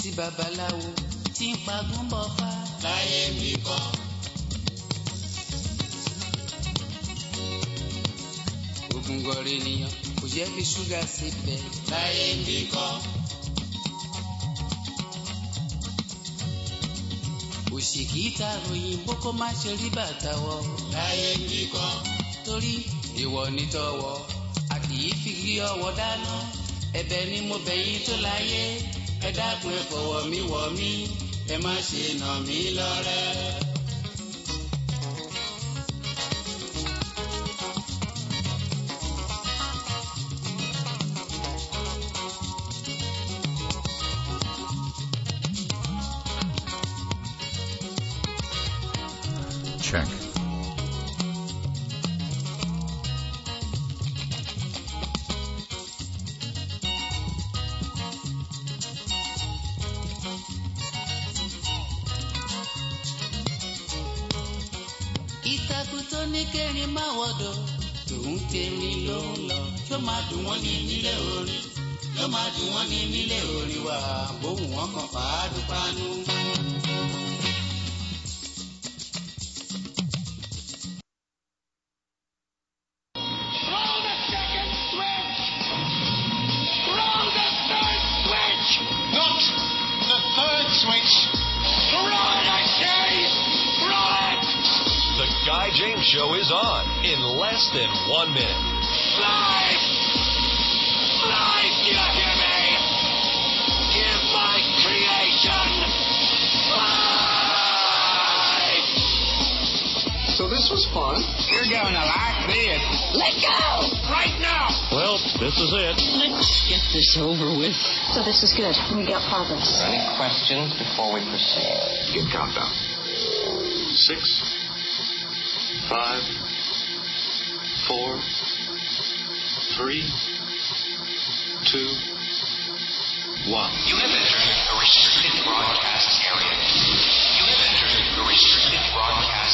sí babaláwo tí ń pagún bọ̀ fá. Láyé mi kọ́. Ògùn gọ̀rẹ́ ènìyàn kò jẹ́ fi ṣúgà síbẹ̀. Láyé mi kọ́. Òṣìkì ta òyìnbó kó má ṣe rí bàtà wọ̀. Láyé mi kọ́. Torí ìwọ ní tọwọ́ a kì í fi rí ọwọ́ dáná. Ẹ̀bẹ̀ ni mo bẹ̀ yín tó láyé. Ẹ dákun ẹ fọwọ́ mi wọ̀ mí. Ẹ má ṣe nà mí lọ́rẹ́. Check. Ìtàkùn tó ní kẹrin máa wọ̀dọ̀ tòun tèmi ló ń lọ. Ṣó máa dùn wọ́n ní nílé orin? Ṣó máa dùn wọ́n ní nílé orin wa? Bóun wọn kàn fàádùpánú. James Show is on in less than 1 minute. Life! Life, you hear me? Give my creation life! So this was fun. You're going to like this. Let go! Right now! Well, this is it. Let's get this over with. So this is good. We got progress. Any questions before we proceed? Get countdown. 6, 5, 4, 3, 2, 1. You have entered a restricted broadcast area. You have entered a restricted broadcast.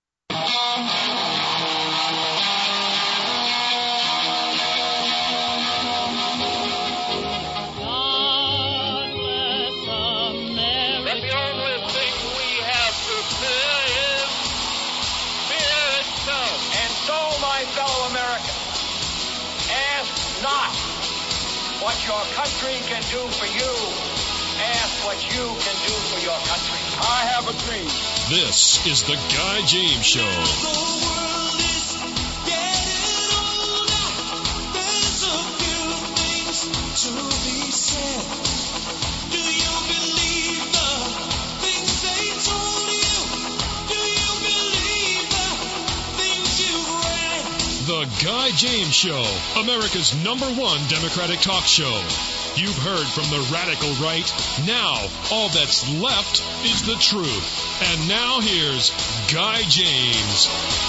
What your country can do for you. Ask what you can do for your country. I have a dream. This is the Guy James Show. The world is getting older. There's a few things to be said. Do you believe the things they told you? Do you believe the things you've read? The Guy James Show, America's #1 Democratic talk show. You've heard from the radical right. Now, all that's left is the truth. And now here's Guy James.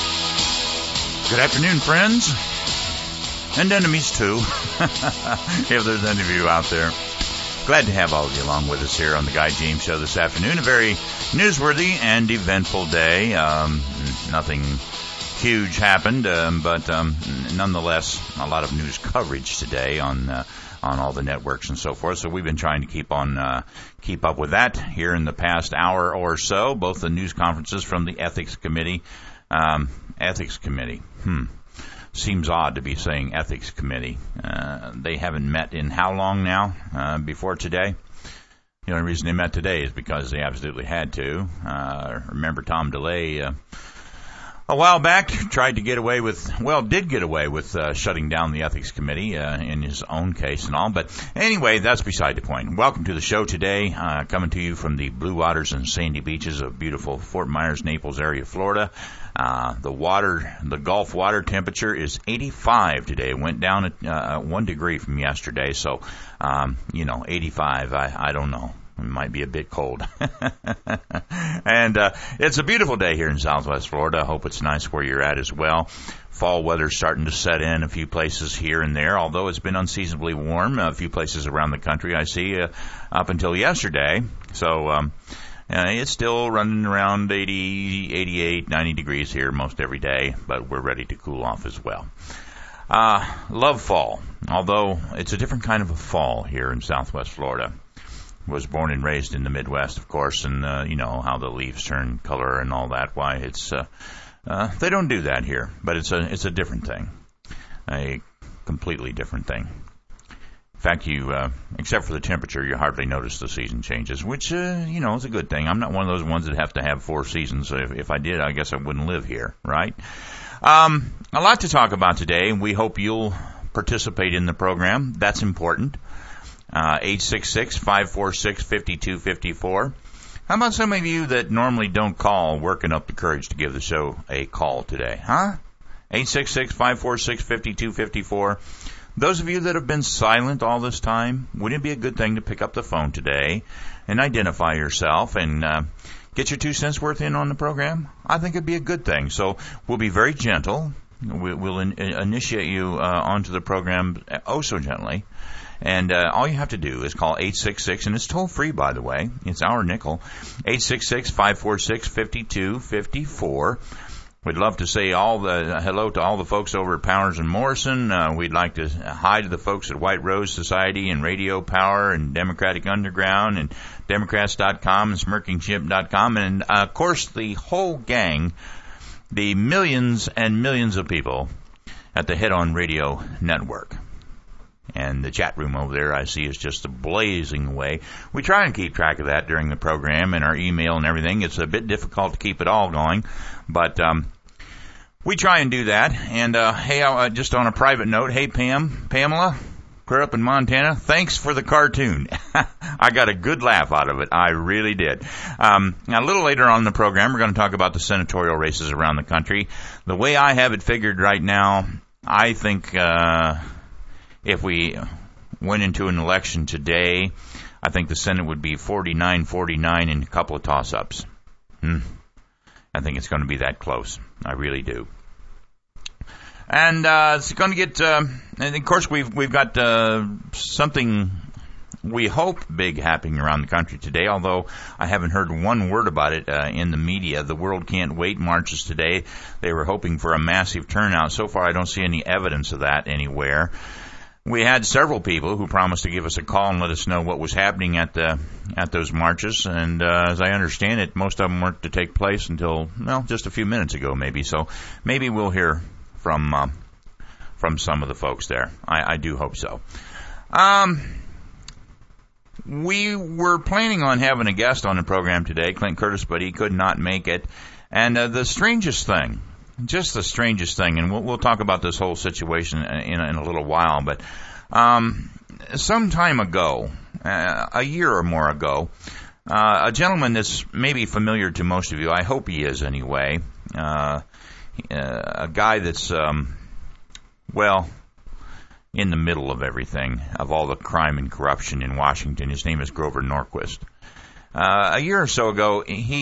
Good afternoon, friends. And enemies, too. If there's any of you out there. Glad to have all of you along with us here on the Guy James Show this afternoon. A very newsworthy and eventful day. Nothing huge happened, but nonetheless, a lot of news coverage today on all the networks and so forth. So we've been trying to keep up with that here in the past hour or so. Both the news conferences from the Ethics Committee. Ethics Committee. Seems odd to be saying Ethics Committee. They haven't met in how long now? Before today? The only reason they met today is because they absolutely had to. Remember Tom DeLay a while back did get away with shutting down the Ethics Committee in his own case and all. But anyway, that's beside the point. Welcome to the show today, coming to you from the blue waters and sandy beaches of beautiful Fort Myers, Naples area, Florida. The Gulf water temperature is 85 today. It went down at 1 degree from yesterday. So, 85, I don't know. It might be a bit cold. And it's a beautiful day here in Southwest Florida. I hope it's nice where you're at as well. Fall weather's starting to set in a few places here and there, although it's been unseasonably warm a few places around the country, I see, up until yesterday. So it's still running around 80, 88, 90 degrees here most every day, but we're ready to cool off as well. Love fall, although it's a different kind of a fall here in Southwest Florida. was born and raised in the Midwest, of course, and you know how the leaves turn color and all that. Why it's they don't do that here, but it's a different thing, a completely different thing. In fact, you except for the temperature, you hardly notice the season changes, which you know is a good thing. I'm not one of those ones that have to have 4 seasons. If I did, I guess I wouldn't live here, right? A lot to talk about today. We hope you'll participate in the program. That's important. 866-546-5254. How about some of you that normally don't call, working up the courage to give the show a call today, huh? 866-546-5254. Those of you that have been silent all this time, wouldn't it be a good thing to pick up the phone today and identify yourself and get your 2 cents worth in on the program? I think it'd be a good thing. So we'll be very gentle. We'll initiate you onto the program oh so gently. And all you have to do is call 866, and it's toll-free, by the way. It's our nickel, 866-546-5254. We'd love to say hello to all the folks over at Powers and Morrison. We'd like to hi to the folks at White Rose Society and Radio Power and Democratic Underground and Democrats.com and SmirkingChimp.com. And, of course, the whole gang, the millions and millions of people at the Head On Radio Network. And the chat room over there, I see, is just blazing away. We try and keep track of that during the program and our email and everything. It's a bit difficult to keep it all going, but we try and do that. And, hey, just on a private note, hey, Pamela, clear up in Montana, thanks for the cartoon. I got a good laugh out of it. I really did. Now, a little later on in the program, we're going to talk about the senatorial races around the country. The way I have it figured right now, I think if we went into an election today, I think the Senate would be 49-49 and a couple of toss-ups. I think it's going to be that close. I really do. And it's going to get, and of course we've got something we hope big happening around the country today, although I haven't heard one word about it in the media. The World Can't Wait marches today. They were hoping for a massive turnout. So far I don't see any evidence of that anywhere. We had several people who promised to give us a call and let us know what was happening at those marches, and as I understand it, most of them weren't to take place until, well, just a few minutes ago maybe, so maybe we'll hear from some of the folks there. I do hope so. We were planning on having a guest on the program today, Clint Curtis, but he could not make it, and the strangest thing, just the strangest thing, and we'll talk about this whole situation in a little while, but some time ago, a year or more ago, a gentleman that's maybe familiar to most of you, I hope he is anyway, a guy that's, well, in the middle of everything, of all the crime and corruption in Washington. His name is Grover Norquist. A year or so ago,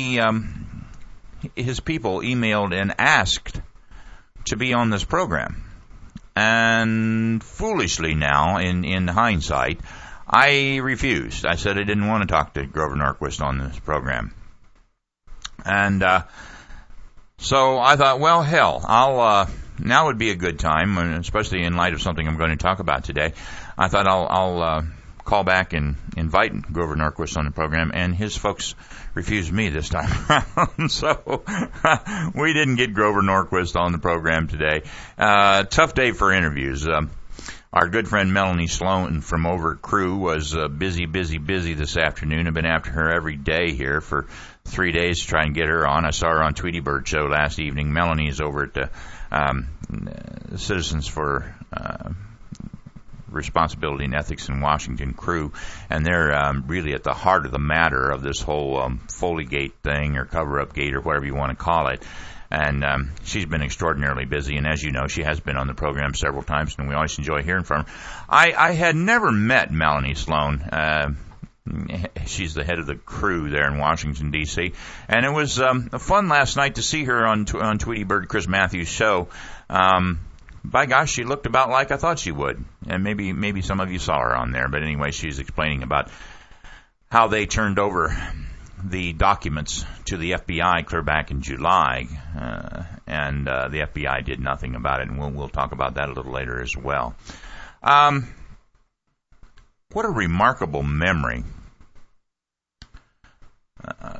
his people emailed and asked to be on this program. And foolishly now, in hindsight, I refused. I said I didn't want to talk to Grover Norquist on this program. And so I thought, well, hell, now would be a good time, especially in light of something I'm going to talk about today. I thought I'll call back and invite Grover Norquist on the program, and his folks refused me this time around. So we didn't get Grover Norquist on the program today. Tough day for interviews. Our good friend Melanie Sloan from over at Crew was busy this afternoon. I've been after her every day here for 3 days to try and get her on. I saw her on Tweety Bird show last evening. Melanie is over at the Citizens for Responsibility and Ethics in Washington, Crew, and they're really at the heart of the matter of this whole Foley-gate thing, or cover-up gate, or whatever you want to call it. And she's been extraordinarily busy, and as you know, she has been on the program several times, and we always enjoy hearing from her. I had never met Melanie Sloan. She's the head of the Crew there in Washington, D.C., and it was fun last night to see her on Tweety Bird, Chris Matthews' show. By gosh, she looked about like I thought she would, and maybe some of you saw her on there. But anyway, she's explaining about how they turned over the documents to the FBI clear back in July, and the FBI did nothing about it, and we'll talk about that a little later as well. What a remarkable memory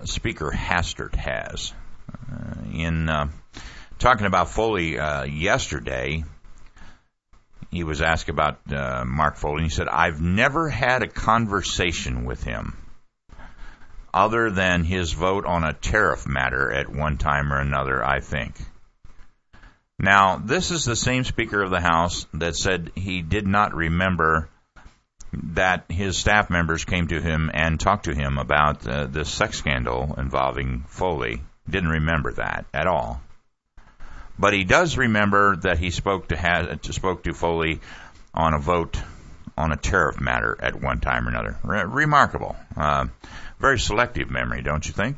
Speaker Hastert has. In talking about Foley yesterday, he was asked about Mark Foley, and he said, "I've never had a conversation with him other than his vote on a tariff matter at one time or another, I think." Now, this is the same Speaker of the House that said he did not remember that his staff members came to him and talked to him about this sex scandal involving Foley. Didn't remember that at all. But he does remember that he spoke to Foley on a vote on a tariff matter at one time or another. Remarkable. Very selective memory, don't you think?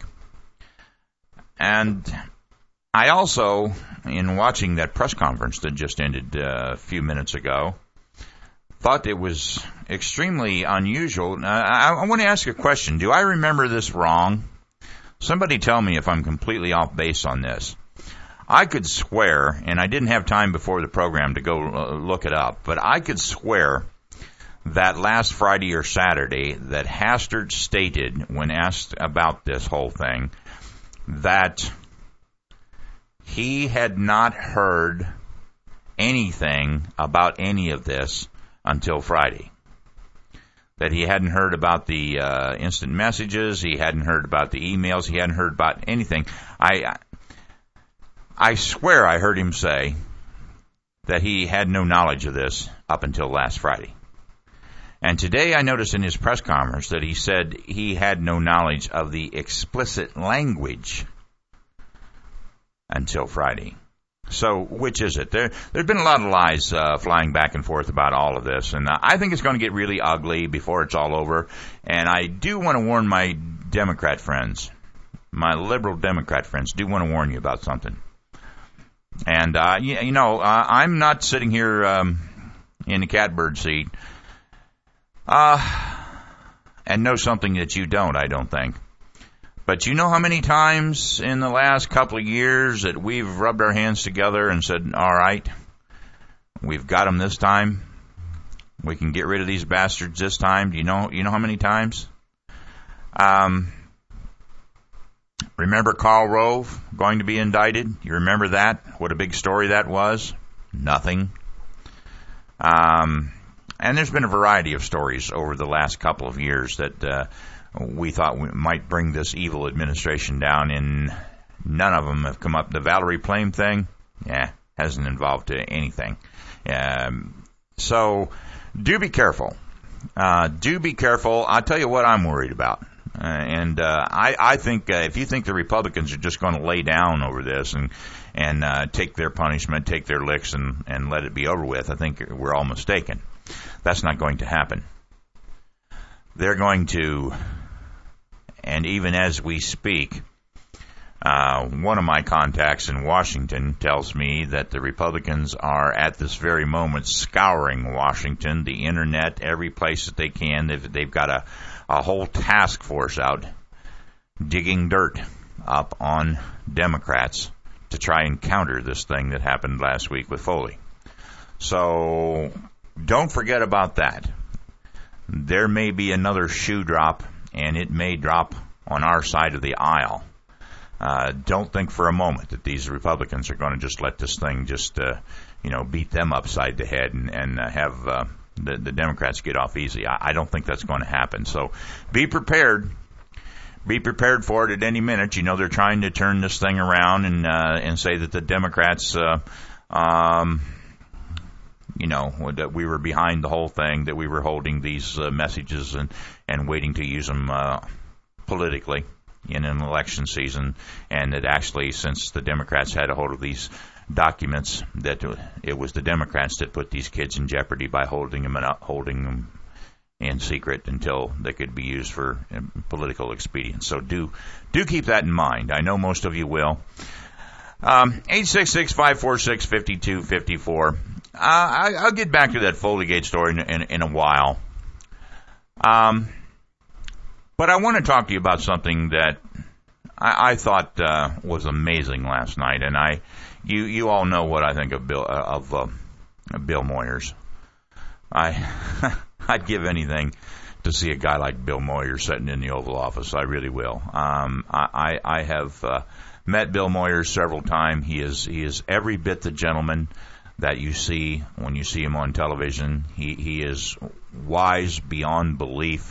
And I also, in watching that press conference that just ended a few minutes ago, thought it was extremely unusual. I want to ask a question. Do I remember this wrong? Somebody tell me if I'm completely off base on this. I could swear, and I didn't have time before the program to go look it up, but I could swear that last Friday or Saturday that Hastert stated, when asked about this whole thing, that he had not heard anything about any of this until Friday. That he hadn't heard about the instant messages, he hadn't heard about the emails, he hadn't heard about anything. I swear I heard him say that he had no knowledge of this up until last Friday. And today I noticed in his press conference that he said he had no knowledge of the explicit language until Friday. So, which is it? There's been a lot of lies flying back and forth about all of this, and I think it's going to get really ugly before it's all over. And I do want to warn my Democrat friends, my liberal Democrat friends, do want to warn you about something. And, I'm not sitting here in the catbird seat and know something that you don't, I don't think. But you know how many times in the last couple of years that we've rubbed our hands together and said, all right, we've got them this time. We can get rid of these bastards this time. Do you know how many times? Remember Karl Rove going to be indicted? You remember that? What a big story that was? Nothing. And there's been a variety of stories over the last couple of years that we thought we might bring this evil administration down, and none of them have come up. The Valerie Plame thing, hasn't involved anything. So do be careful. Do be careful. I'll tell you what I'm worried about. I think if you think the Republicans are just going to lay down over this and take their punishment, take their licks, and let it be over with, I think we're all mistaken. That's not going to happen. They're going to, and even as we speak, one of my contacts in Washington tells me that the Republicans are at this very moment scouring Washington, the internet, every place that they can. They've got a whole task force out digging dirt up on Democrats to try and counter this thing that happened last week with Foley. So don't forget about that. There may be another shoe drop, and it may drop on our side of the aisle. Don't think for a moment that these Republicans are going to just let this thing just, beat them upside the head and have the Democrats get off easy. I don't think that's going to happen. So be prepared. Be prepared for it at any minute. They're trying to turn this thing around and say that the Democrats, that we were behind the whole thing, that we were holding these messages and waiting to use them politically in an election season, and that actually, since the Democrats had a hold of these documents, that it was the Democrats that put these kids in jeopardy by holding them in secret until they could be used for political expedience. So do keep that in mind. I know most of you will. 866-546-5254. I'll get back to that Foley-Gate story in a while. But I want to talk to you about something that I thought was amazing last night, and you all know what I think of Bill Moyers. I'd give anything to see a guy like Bill Moyers sitting in the Oval Office. I really will. I have met Bill Moyers several times. He is every bit the gentleman that you see when you see him on television. He is wise beyond belief.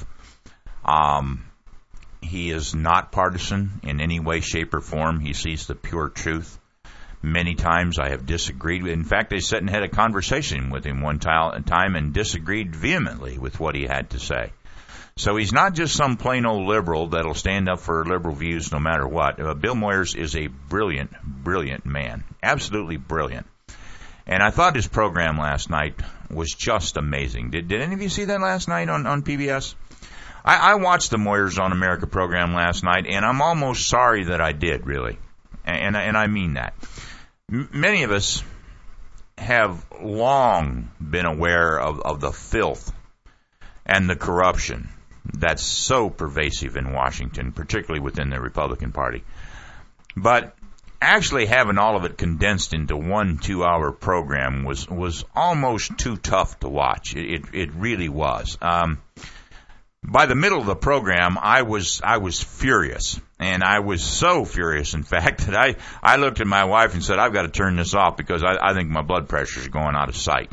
He is not partisan in any way, shape, or form. He sees the pure truth. Many times I have disagreed. In fact, I sat and had a conversation with him one time and disagreed vehemently with what he had to say. So he's not just some plain old liberal that'll stand up for liberal views no matter what. Bill Moyers is a brilliant, brilliant man. Absolutely brilliant. And I thought his program last night was just amazing. Did any of you see that last night on PBS? I watched the Moyers on America program last night, and I'm almost sorry that I did, really. And I mean that. Many of us have long been aware of the filth and the corruption that's so pervasive in Washington, particularly within the Republican Party. But actually having all of it condensed into 1 2-hour program was almost too tough to watch. It really was. By the middle of the program, I was furious. And I was so furious, in fact, that I looked at my wife and said, I've got to turn this off because I think my blood pressure is going out of sight.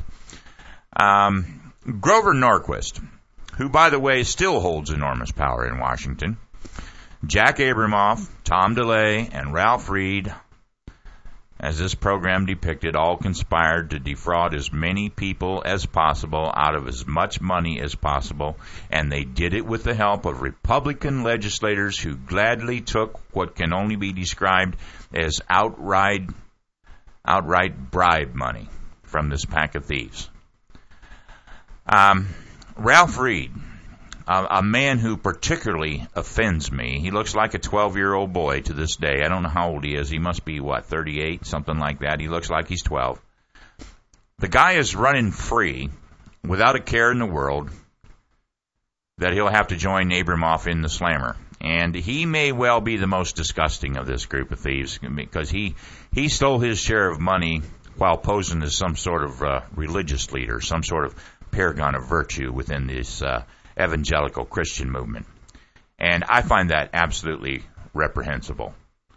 Grover Norquist, who, by the way, still holds enormous power in Washington, Jack Abramoff, Tom DeLay, and Ralph Reed, as this program depicted, all conspired to defraud as many people as possible out of as much money as possible, and they did it with the help of Republican legislators who gladly took what can only be described as outright bribe money from this pack of thieves. Ralph Reed, a man who particularly offends me. He looks like a 12-year-old boy to this day. I don't know how old he is. He must be, 38, something like that. He looks like he's 12. The guy is running free without a care in the world that he'll have to join Abramoff in the slammer. And he may well be the most disgusting of this group of thieves because he stole his share of money while posing as some sort of religious leader, some sort of paragon of virtue within this evangelical Christian movement. And I find that absolutely reprehensible.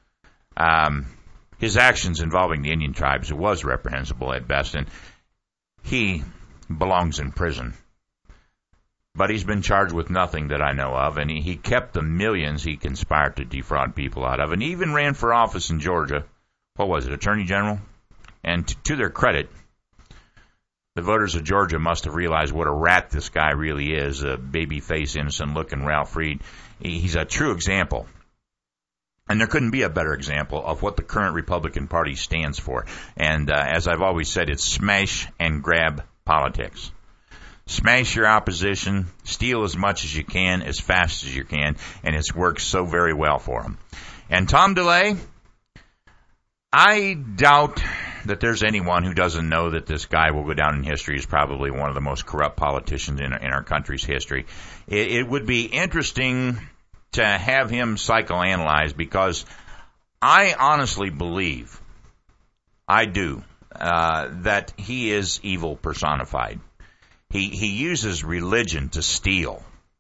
His actions involving the Indian tribes was reprehensible at best, and he belongs in prison. But he's been charged with nothing that I know of, and he kept the millions he conspired to defraud people out of, and he even ran for office in Georgia. What was it, Attorney General? And to their credit, the voters of Georgia must have realized what a rat this guy really is, a baby-faced, innocent-looking Ralph Reed. He's a true example. And there couldn't be a better example of what the current Republican Party stands for. And as I've always said, it's smash and grab politics. Smash your opposition, steal as much as you can, as fast as you can, and it's worked so very well for them. And Tom DeLay, I doubt that there's anyone who doesn't know that this guy will go down in history as probably one of the most corrupt politicians in our country's history. It would be interesting to have him psychoanalyzed because I honestly believe, I do, that he is evil personified. He uses religion to steal.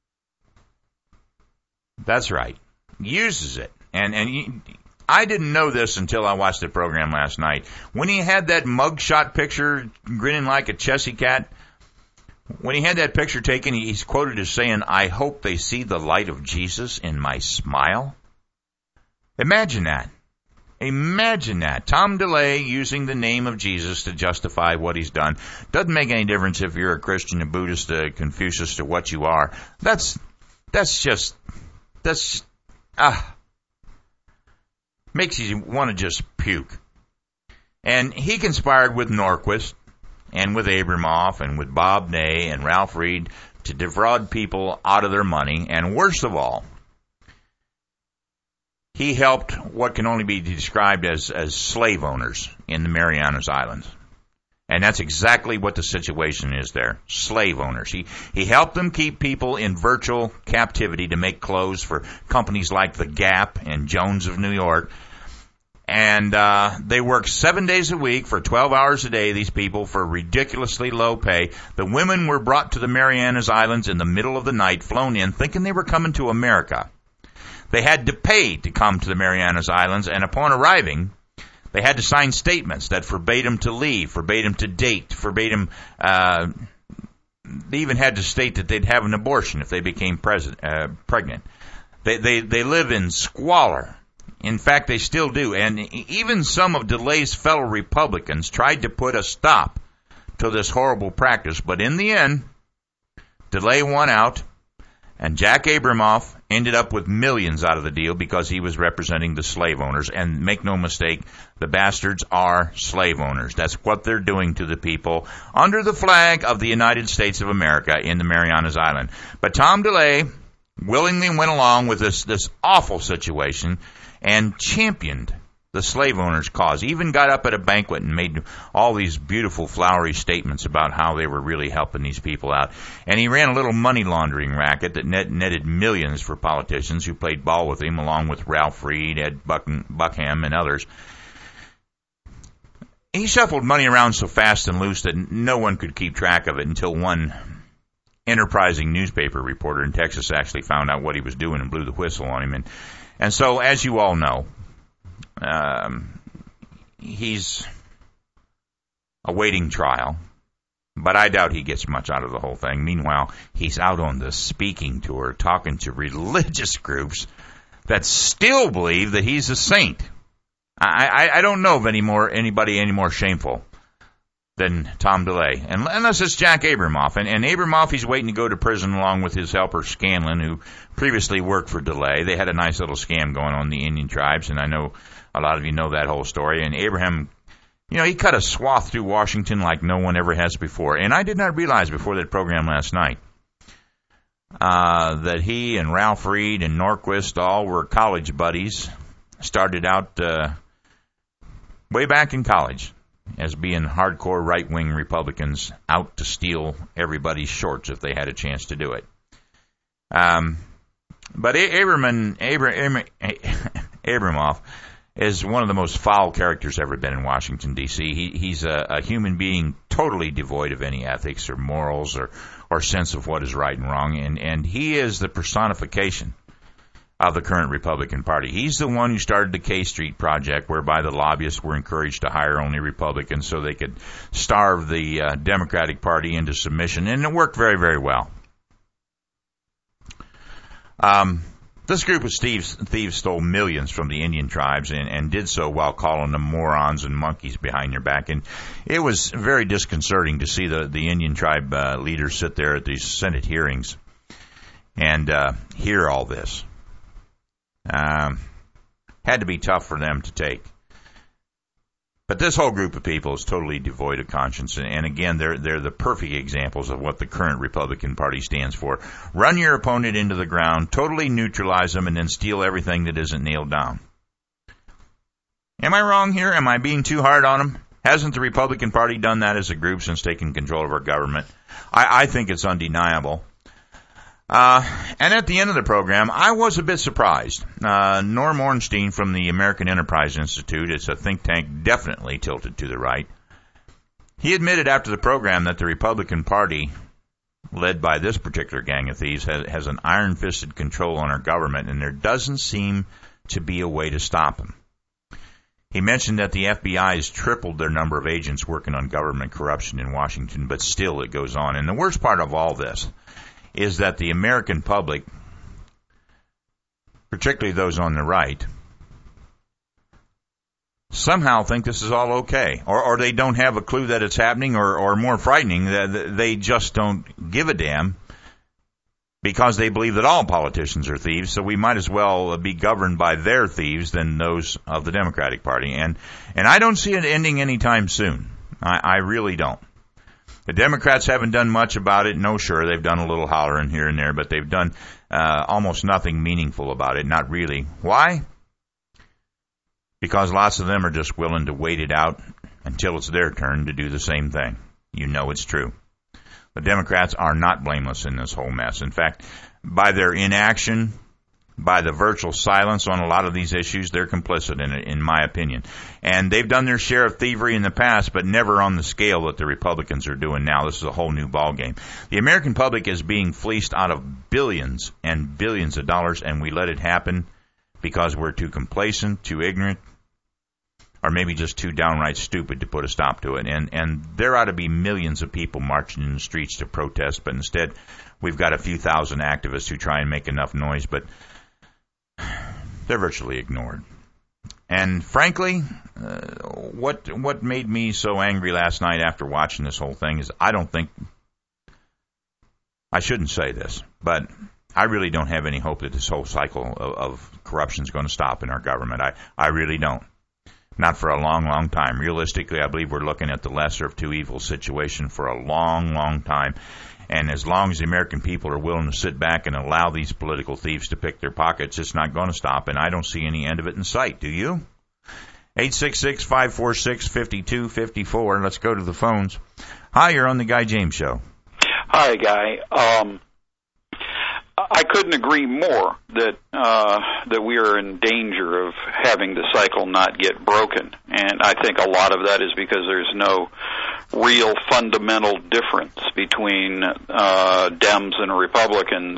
That's right. Uses it. And I didn't know this until I watched the program last night. When he had that mugshot picture grinning like a Chessy cat, when he had that picture taken, he's quoted as saying, "I hope they see the light of Jesus in my smile." Imagine that. Imagine that. Tom DeLay using the name of Jesus to justify what he's done. Doesn't make any difference if you're a Christian, a Buddhist, a Confucius, or what you are. Makes you want to just puke. And he conspired with Norquist and with Abramoff and with Bob Ney and Ralph Reed to defraud people out of their money. And worst of all, he helped what can only be described as slave owners in the Marianas Islands. And that's exactly what the situation is there. Slave owners. He helped them keep people in virtual captivity to make clothes for companies like The Gap and Jones of New York. And they work 7 days a week for 12 hours a day, these people, for ridiculously low pay. The women were brought to the Marianas Islands in the middle of the night, flown in, thinking they were coming to America. They had to pay to come to the Marianas Islands, and upon arriving, they had to sign statements that forbade them to leave, forbade them to date, forbade them... they even had to state that they'd have an abortion if they became pregnant. They live in squalor. In fact, they still do. And even some of DeLay's fellow Republicans tried to put a stop to this horrible practice. But in the end, DeLay won out, and Jack Abramoff ended up with millions out of the deal because he was representing the slave owners. And make no mistake, the bastards are slave owners. That's what they're doing to the people under the flag of the United States of America in the Marianas Island. But Tom DeLay willingly went along with this awful situation and championed the slave owners' cause. Even got up at a banquet and made all these beautiful, flowery statements about how they were really helping these people out. And he ran a little money laundering racket that netted millions for politicians who played ball with him, along with Ralph Reed, Ed Buckham, and others. He shuffled money around so fast and loose that no one could keep track of it until one enterprising newspaper reporter in Texas actually found out what he was doing and blew the whistle on him. And so, as you all know, he's awaiting trial, but I doubt he gets much out of the whole thing. Meanwhile, he's out on the speaking tour talking to religious groups that still believe that he's a saint. I don't know of anybody any more shameful than Tom DeLay, unless it's Jack Abramoff. And Abramoff, he's waiting to go to prison along with his helper Scanlon, who previously worked for DeLay. They had a nice little scam going on in the Indian tribes, and I know a lot of you know that whole story. And Abraham, he cut a swath through Washington like no one ever has before. And I did not realize before that program last night that he and Ralph Reed and Norquist all were college buddies. Started out way back in college as being hardcore right-wing Republicans out to steal everybody's shorts if they had a chance to do it. But Abramoff is one of the most foul characters ever been in Washington, D.C. He's a human being totally devoid of any ethics or morals or sense of what is right and wrong, and he is the personification of the current Republican Party. He's the one who started the K Street Project, whereby the lobbyists were encouraged to hire only Republicans so they could starve the Democratic Party into submission, and it worked very, very well. This group of thieves stole millions from the Indian tribes and did so while calling them morons and monkeys behind their back. And it was very disconcerting to see the Indian tribe leaders sit there at these Senate hearings and hear all this. Had to be tough for them to take. But this whole group of people is totally devoid of conscience, and again, they're the perfect examples of what the current Republican Party stands for. Run your opponent into the ground, totally neutralize them, and then steal everything that isn't nailed down. Am I wrong here? Am I being too hard on them? Hasn't the Republican Party done that as a group since taking control of our government? I think it's undeniable. And at the end of the program, I was a bit surprised. Norm Ornstein from the American Enterprise Institute, it's a think tank definitely tilted to the right, he admitted after the program that the Republican Party, led by this particular gang of thieves, has an iron-fisted control on our government, and there doesn't seem to be a way to stop them. He mentioned that the FBI has tripled their number of agents working on government corruption in Washington, but still it goes on. And the worst part of all this is that the American public, particularly those on the right, somehow think this is all okay. Or they don't have a clue that it's happening, or more frightening, that they just don't give a damn because they believe that all politicians are thieves, so we might as well be governed by their thieves than those of the Democratic Party. And I don't see it ending anytime soon. I really don't. The Democrats haven't done much about it. No, sure, they've done a little hollering here and there, but they've done almost nothing meaningful about it. Not really. Why? Because lots of them are just willing to wait it out until it's their turn to do the same thing. You know it's true. The Democrats are not blameless in this whole mess. In fact, by their inaction, by the virtual silence on a lot of these issues. They're complicit in it, in my opinion. And they've done their share of thievery in the past, but never on the scale that the Republicans are doing now. This is a whole new ballgame. The American public is being fleeced out of billions and billions of dollars, and we let it happen because we're too complacent, too ignorant, or maybe just too downright stupid to put a stop to it. And there ought to be millions of people marching in the streets to protest, but instead we've got a few thousand activists who try and make enough noise, but they're virtually ignored. And frankly, what made me so angry last night after watching this whole thing is I shouldn't say this, but I really don't have any hope that this whole cycle of corruption is going to stop in our government. I really don't. Not for a long, long time. Realistically, I believe we're looking at the lesser of two evils situation for a long, long time. And as long as the American people are willing to sit back and allow these political thieves to pick their pockets, it's not going to stop, and I don't see any end of it in sight. Do you? 866-546-5254. Let's go to the phones. Hi, you're on the Guy James Show. Hi, Guy. I couldn't agree more that we are in danger of having the cycle not get broken. And I think a lot of that is because there's no real fundamental difference between Dems and Republicans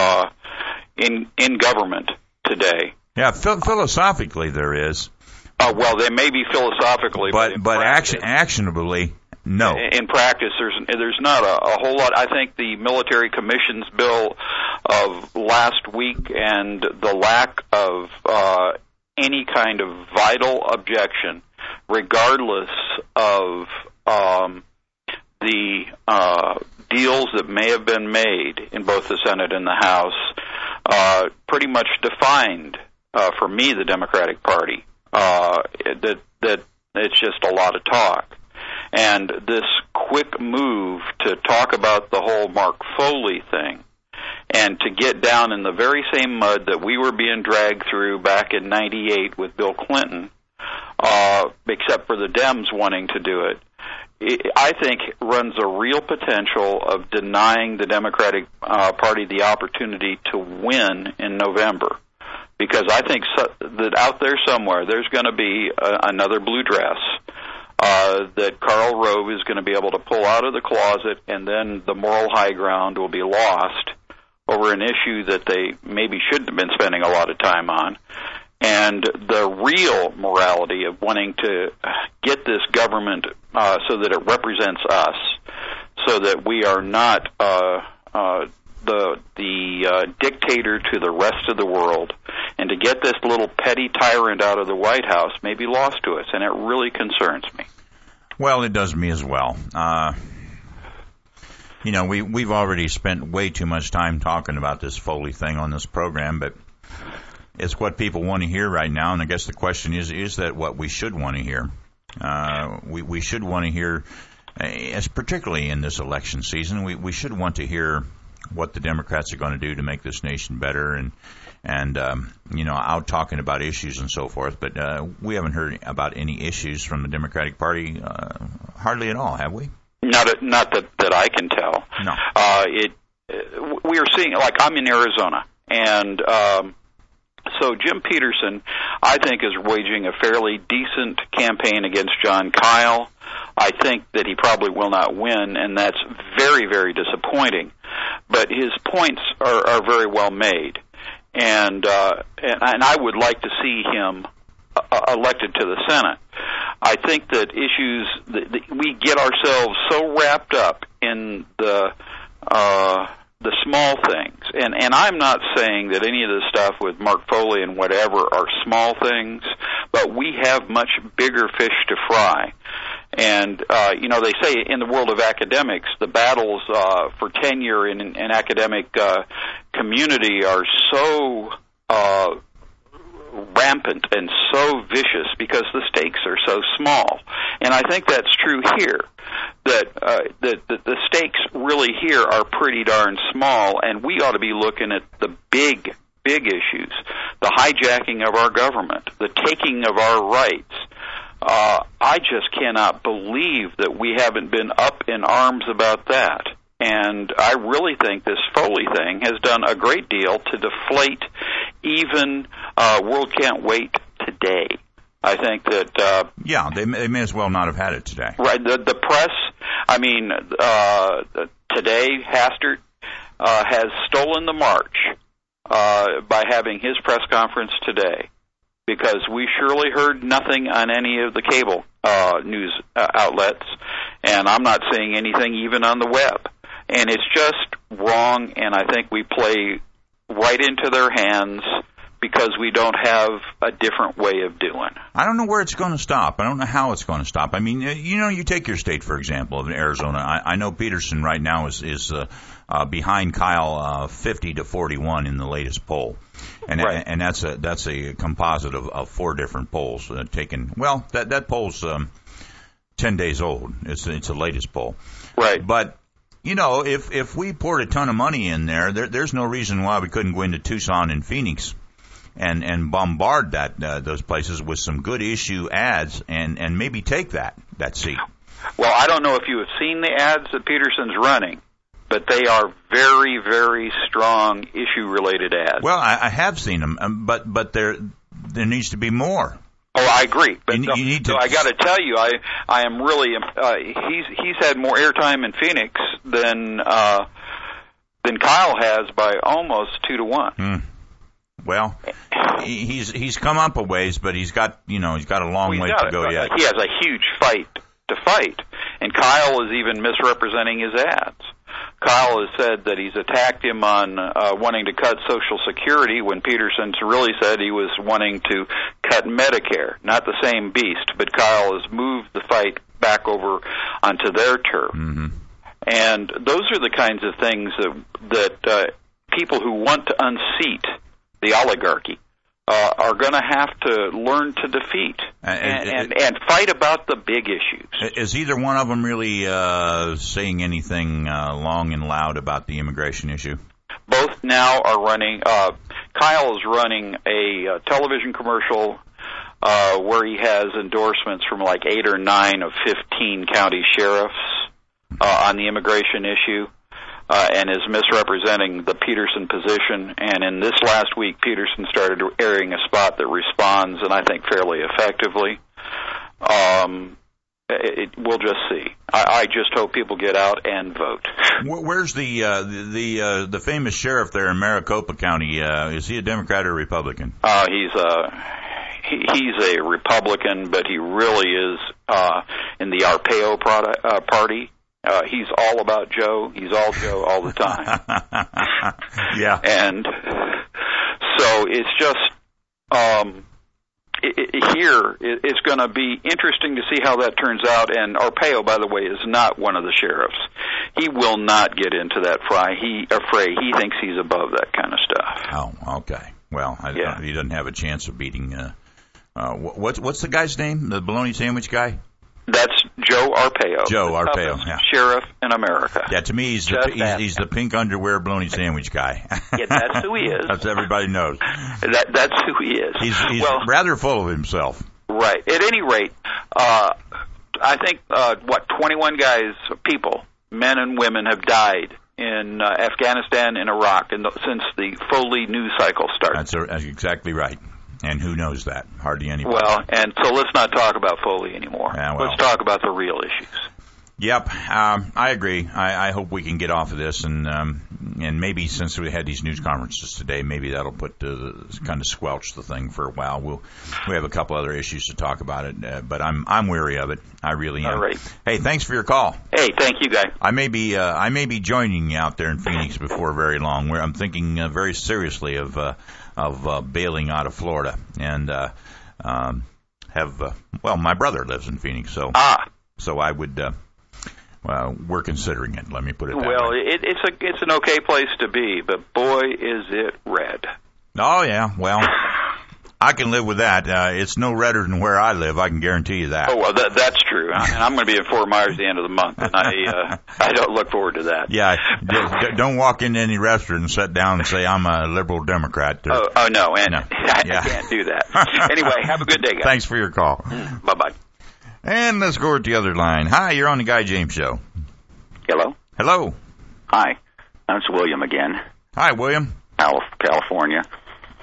in government today. Yeah, philosophically there is. Well, they may be philosophically, but actionably, no. In practice, there's not a whole lot. I think the military commissions bill of last week and the lack of any kind of vital objection, regardless of the deals that may have been made in both the Senate and the House, pretty much defined for me the Democratic Party. That it's just a lot of talk. And this quick move to talk about the whole Mark Foley thing and to get down in the very same mud that we were being dragged through back in '98 with Bill Clinton, except for the Dems wanting to do it, I think runs a real potential of denying the Democratic Party the opportunity to win in November. Because I think that out there somewhere there's going to be another blue dress that Karl Rove is going to be able to pull out of the closet, and then the moral high ground will be lost over an issue that they maybe shouldn't have been spending a lot of time on. And the real morality of wanting to get this government so that it represents us, so that we are not the dictator to the rest of the world, and to get this little petty tyrant out of the White House may be lost to us, and it really concerns me. Well, it does me as well. We've already spent way too much time talking about this Foley thing on this program, but it's what people want to hear right now, and I guess the question is that what we should want to hear? We should want to hear, as particularly in this election season, we should want to hear what the Democrats are going to do to make this nation better, and out talking about issues and so forth. But we haven't heard about any issues from the Democratic Party hardly at all, have we? Not that I can tell. No. We are seeing, like, I'm in Arizona, and so Jim Peterson, I think, is waging a fairly decent campaign against John Kyle. I think that he probably will not win, and that's very, very disappointing. But his points are very well made, and I would like to see him elected to the Senate. I think that issues we get ourselves so wrapped up in the small things, and I'm not saying that any of this stuff with Mark Foley and whatever are small things, but we have much bigger fish to fry. And, they say in the world of academics, the battles for tenure in an academic community are so rampant and so vicious because the stakes are so small. And I think that's true here, that the stakes really here are pretty darn small, and we ought to be looking at the big issues, the hijacking of our government, the taking of our rights. I just cannot believe that we haven't been up in arms about that. And I really think this Foley thing has done a great deal to deflate even World Can't Wait today. I think that they may as well not have had it today. Right. The press. I mean, today Hastert has stolen the march by having his press conference today, because we surely heard nothing on any of the cable news outlets, and I'm not seeing anything even on the web. And it's just wrong, and I think we play right into their hands because we don't have a different way of doing. I don't know where it's going to stop. I don't know how it's going to stop. I mean, you take your state, for example, of Arizona. I know Peterson right now is behind Kyle 50-41 in the latest poll. And right. And that's a composite of 4 different polls taken. Well, that poll's 10 days old. It's the latest poll. Right. But if we poured a ton of money in there's no reason why we couldn't go into Tucson and Phoenix and bombard those places with some good issue ads and maybe take that seat. Well, I don't know if you have seen the ads that Peterson's running, but they are very, very strong issue-related ads. Well, I have seen them, but there needs to be more. Oh, I agree. But you need to. So I got to tell you, I am really. He's had more airtime in Phoenix than Kyle has by almost 2-1. Well, he's come up a ways, but he's got a long way to go yet. He has a huge fight to fight, and Kyle is even misrepresenting his ads. Kyle has said that he's attacked him on wanting to cut Social Security when Peterson's really said he was wanting to cut Medicare. Not the same beast, but Kyle has moved the fight back over onto their turf. Mm-hmm. And those are the kinds of things that people who want to unseat the oligarchy are going to have to learn to defeat and fight about the big issues. Is either one of them really saying anything long and loud about the immigration issue? Both now are running. Kyle is running a television commercial where he has endorsements from like 8 or 9 of 15 county sheriffs on the immigration issue. And is misrepresenting the Peterson position. And in this last week, Peterson started airing a spot that responds, and I think fairly effectively. We'll just see. I just hope people get out and vote. Where's the famous sheriff there in Maricopa County? Is he a Democrat or Republican? He's a Republican, but he really is in the Arpaio party. He's all about Joe. He's all Joe all the time. Yeah. And so it's just it's going to be interesting to see how that turns out. And Arpaio, by the way, is not one of the sheriffs. He will not get into that fray. He thinks he's above that kind of stuff. Oh, okay. Well, he doesn't have a chance of beating. What's the guy's name? The bologna sandwich guy? That's Joe Arpaio. Joe Arpaio, yeah. Sheriff in America. Yeah, to me, he's the pink underwear bologna sandwich guy. Yeah, that's who he is. That's everybody knows. That's who he is. He's rather full of himself. Right. At any rate, I think 21 people, men and women, have died in Afghanistan and Iraq since the Foley news cycle started. That's exactly right. And who knows that? Hardly anybody. Well, and so let's not talk about Foley anymore. Yeah, well. Let's talk about the real issues. Yep, I agree. I hope we can get off of this, and maybe since we had these news conferences today, maybe that'll kind of squelch the thing for a while. We have a couple other issues to talk about it, but I'm weary of it. I really am. All right. Hey, thanks for your call. Hey, thank you, guy. I may be joining you out there in Phoenix before very long. Where I'm thinking very seriously of bailing out of Florida, and my brother lives in Phoenix, so I would. We're considering it. Let me put it that way. Well, it's an okay place to be, but boy, is it red. Oh yeah, well, I can live with that. It's no redder than where I live. I can guarantee you that. Oh well, that's true. And I'm going to be in Fort Myers at the end of the month, and I don't look forward to that. Yeah, don't walk into any restaurant and sit down and say I'm a liberal Democrat. Oh no, and no. I can't do that. Anyway, have a good day, guys. Thanks for your call. Bye bye. And let's go to the other line. Hi, you're on the Guy James Show. Hello. Hello. Hi, it's William again. Hi, William. California.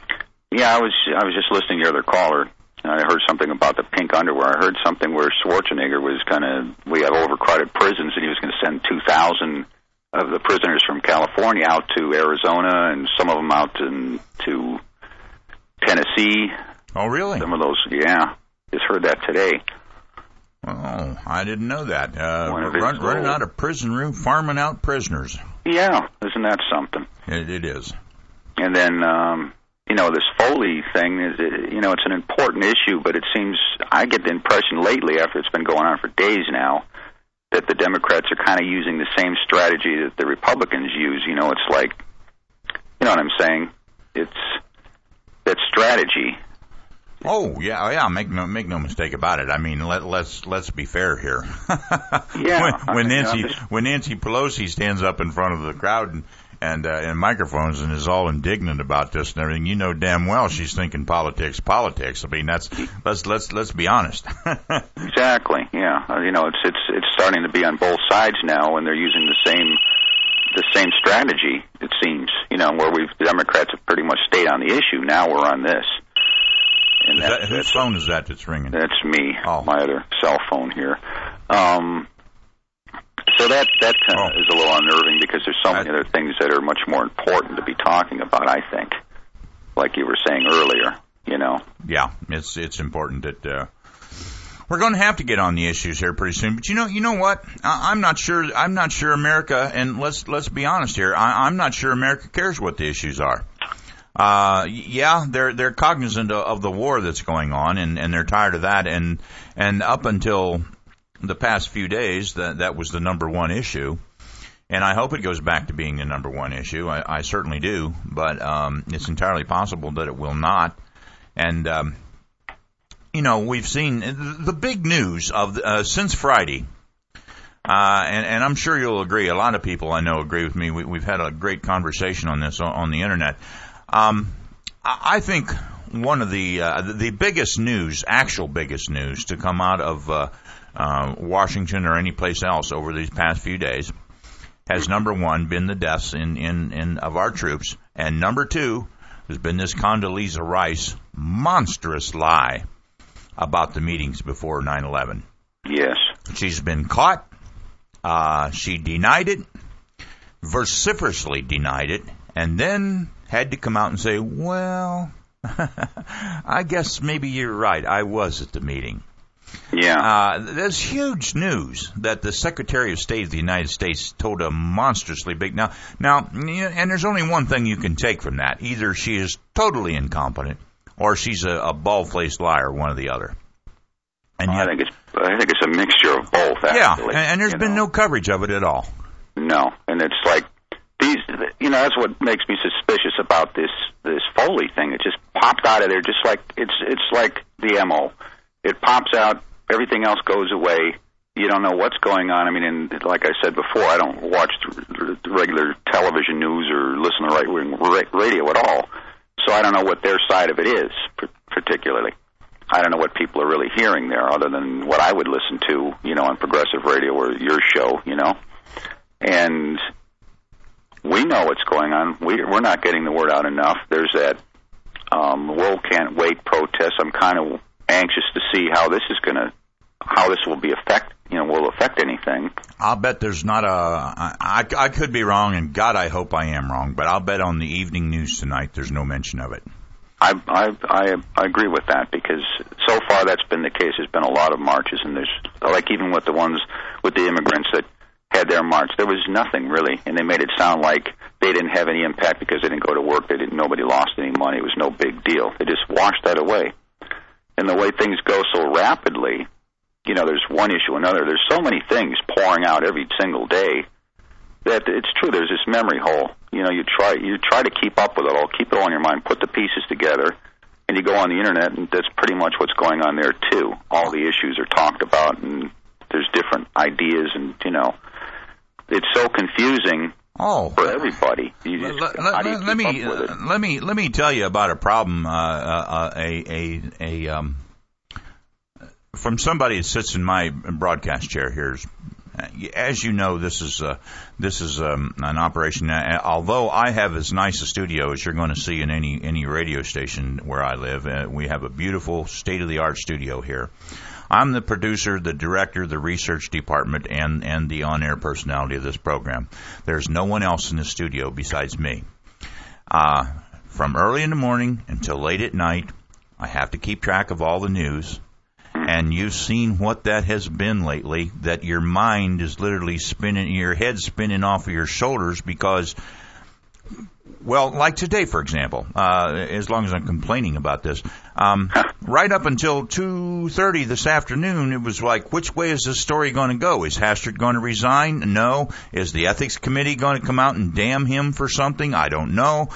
Yeah, I was just listening to the other caller. I heard something about the pink underwear. I heard something where Schwarzenegger was we have overcrowded prisons, and he was going to send 2,000 of the prisoners from California out to Arizona, and some of them out to Tennessee. Oh, really? Some of those, yeah. Just heard that today. Oh, I didn't know that. Running out of prison room, farming out prisoners. Yeah, isn't that something? It is. And then, this Foley thing is, it's an important issue, but it seems, I get the impression lately, after it's been going on for days now, that the Democrats are kind of using the same strategy that the Republicans use. It's like, you know what I'm saying? It's that strategy. Oh yeah. Make no mistake about it. I mean, let's be fair here. Yeah. when Nancy Pelosi stands up in front of the crowd and microphones and is all indignant about this and everything, you know damn well she's thinking politics. I mean, let's be honest. Exactly. Yeah. It's starting to be on both sides now, and they're using the same strategy. It seems. Where the Democrats have pretty much stayed on the issue. Now we're on this. And whose phone is that that's ringing? That's me. Oh. My other cell phone here. So that kind of is a little unnerving, because there's so many other things that are much more important to be talking about, I think. Like you were saying earlier, Yeah, it's important that we're going to have to get on the issues here pretty soon. But you know what? I'm not sure America, and let's be honest here, I'm not sure America cares what the issues are. Yeah, they're cognizant of the war that's going on, and they're tired of that, and up until the past few days, that was the number one issue, and I hope it goes back to being the number one issue. I certainly do, but it's entirely possible that it will not. And we've seen the big news of since Friday, and I'm sure you'll agree. A lot of people I know agree with me. We've had a great conversation on this on the internet. I think one of the biggest news, actual biggest news, to come out of Washington or any place else over these past few days has, number one, been the deaths in of our troops, and number two has been this Condoleezza Rice monstrous lie about the meetings before 9/11. Yes. She's been caught. She denied it, vociferously denied it, and then had to come out and say, well, I guess maybe you're right. I was at the meeting. Yeah. There's huge news that the Secretary of State of the United States told a monstrously big... Now, and there's only one thing you can take from that. Either she is totally incompetent, or she's a bald-faced liar, one or the other. And I think it's a mixture of both, actually. Yeah, and there's been no coverage of it at all. No, and it's like, that's what makes me suspicious about this Foley thing. It just popped out of there, just like it's like the MO. It pops out, everything else goes away. You don't know what's going on. I mean, and like I said before, I don't watch the regular television news or listen to right-wing radio at all, so I don't know what their side of it is, particularly. I don't know what people are really hearing there, other than what I would listen to, on progressive radio or your show, And we know what's going on. We're not getting the word out enough. There's that World Can't Wait protest. I'm kind of anxious to see how this will will affect anything. I'll bet there's not I could be wrong, and God, I hope I am wrong, but I'll bet on the evening news tonight there's no mention of it. I agree with that, because so far that's been the case. There's been a lot of marches, and there's, like, even with the ones with the immigrants that had their march, there was nothing really, and they made it sound like they didn't have any impact because they didn't go to work. Nobody lost any money. It was no big deal. They just washed that away. And the way things go so rapidly, there's one issue another. There's so many things pouring out every single day that it's true. There's this memory hole. You try to keep up with it all, keep it all in your mind, put the pieces together, and you go on the internet, and that's pretty much what's going on there too. All the issues are talked about, and there's different ideas, and it's so confusing for everybody. Let me tell you about a problem. From somebody that sits in my broadcast chair here As you know, this is an operation. Although I have as nice a studio as you're going to see in any radio station where I live, we have a beautiful state-of-the-art studio here. I'm the producer, the director, the research department, and the on-air personality of this program. There's no one else in the studio besides me. From early in the morning until late at night, I have to keep track of all the news. And you've seen what that has been lately, that your mind is literally spinning, your head's spinning off of your shoulders because, well, like today, for example, as long as I'm complaining about this, right up until 2:30 this afternoon, it was like, which way is this story going to go? Is Hastert going to resign? No. Is the ethics committee going to come out and damn him for something? I don't know.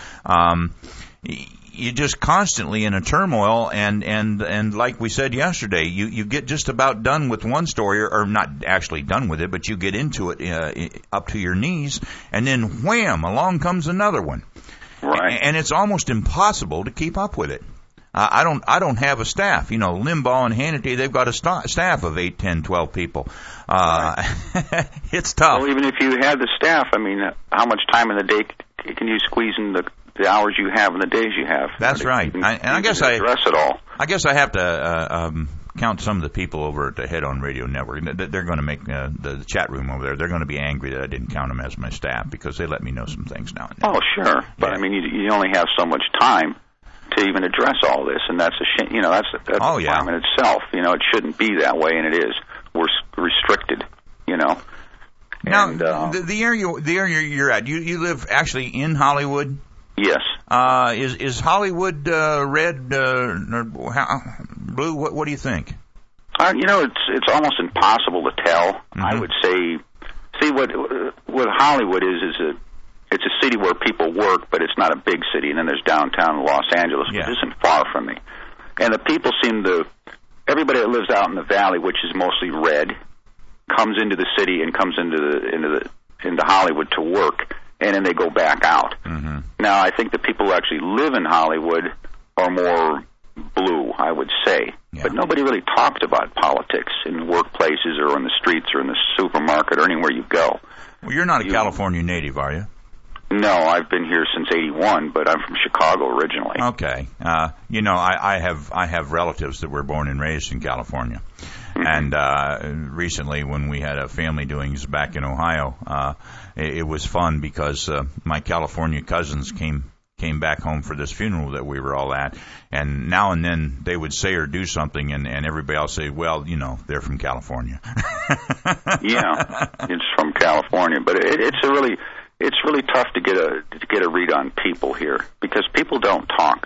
You're just constantly in a turmoil, and like we said yesterday, you get just about done with one story, or not actually done with it, but you get into it up to your knees, and then wham, along comes another one. Right. And it's almost impossible to keep up with it. I don't have a staff. You know, Limbaugh and Hannity, they've got a staff of 8, 10, 12 people. Right. It's tough. Well, even if you had the staff, I mean, how much time in the day can you squeeze in the hours you have and the days you have? That's right. I guess I address it all. I guess I have to count some of the people over at the Head On Radio Network. They're going to make the chat room over there. They're going to be angry that I didn't count them as my staff because they let me know some things now and then. Oh, sure. But I mean, you only have so much time to even address all this, and that's a shame. You know, that's a crime in itself. You know, it shouldn't be that way, and it is. We're restricted. You know. Now, and, the area you're at, you live actually in Hollywood. Yes. Is Hollywood red, blue? What do you think? You know, it's almost impossible to tell. Mm-hmm. I would say, what Hollywood is it's a city where people work, but it's not a big city. And then there's downtown Los Angeles, which isn't far from me. And the people everybody that lives out in the valley, which is mostly red, comes into the city and comes into Hollywood to work. And then they go back out. Mm-hmm. Now, I think the people who actually live in Hollywood are more blue, I would say. Yeah. But nobody really talks about politics in workplaces or in the streets or in the supermarket or anywhere you go. Well, you're not a California native, are you? No, I've been here since '81, but I'm from Chicago originally. Okay. You know, I have relatives that were born and raised in California. Mm-hmm. And recently, when we had a family doings back in Ohio, it was fun because my California cousins came back home for this funeral that we were all at, and now and then they would say or do something, and everybody else say, well, you know, they're from California. Yeah, it's from California, but it's really tough to get a read on people here because people don't talk.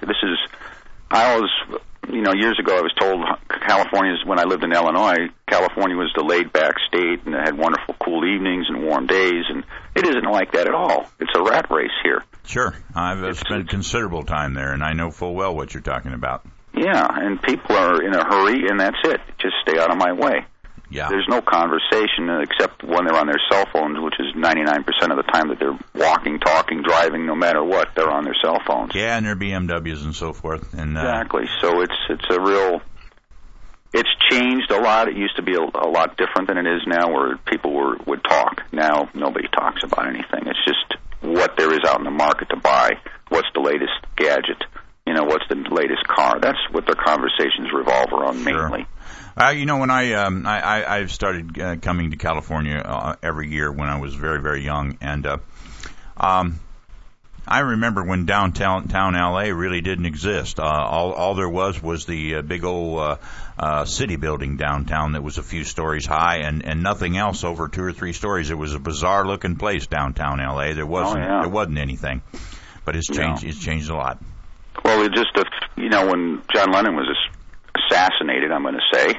Years ago I was told when I lived in Illinois, California was the laid-back state and it had wonderful cool evenings and warm days, and it isn't like that at all. It's a rat race here. Sure. I've spent considerable time there, and I know full well what you're talking about. Yeah, and people are in a hurry, and that's it. Just stay out of my way. Yeah. There's no conversation except when they're on their cell phones, which is 99% of the time that they're walking, talking, driving, no matter what, they're on their cell phones. Yeah, and their BMWs and so forth. And exactly. So it's changed a lot. It used to be a lot different than it is now, where people would talk. Now nobody talks about anything. It's just what there is out in the market to buy. What's the latest gadget? You know, what's the latest car? That's what their conversations revolve around mainly. Sure. You know, when I've started coming to California every year when I was very, very young, and I remember when downtown L.A. really didn't exist. All there was the big old city building downtown that was a few stories high, and nothing else over 2 or 3 stories. It was a bizarre-looking place downtown L.A. There wasn't anything, but it's changed. It's changed a lot. Well, when John Lennon was assassinated, I'm going to say,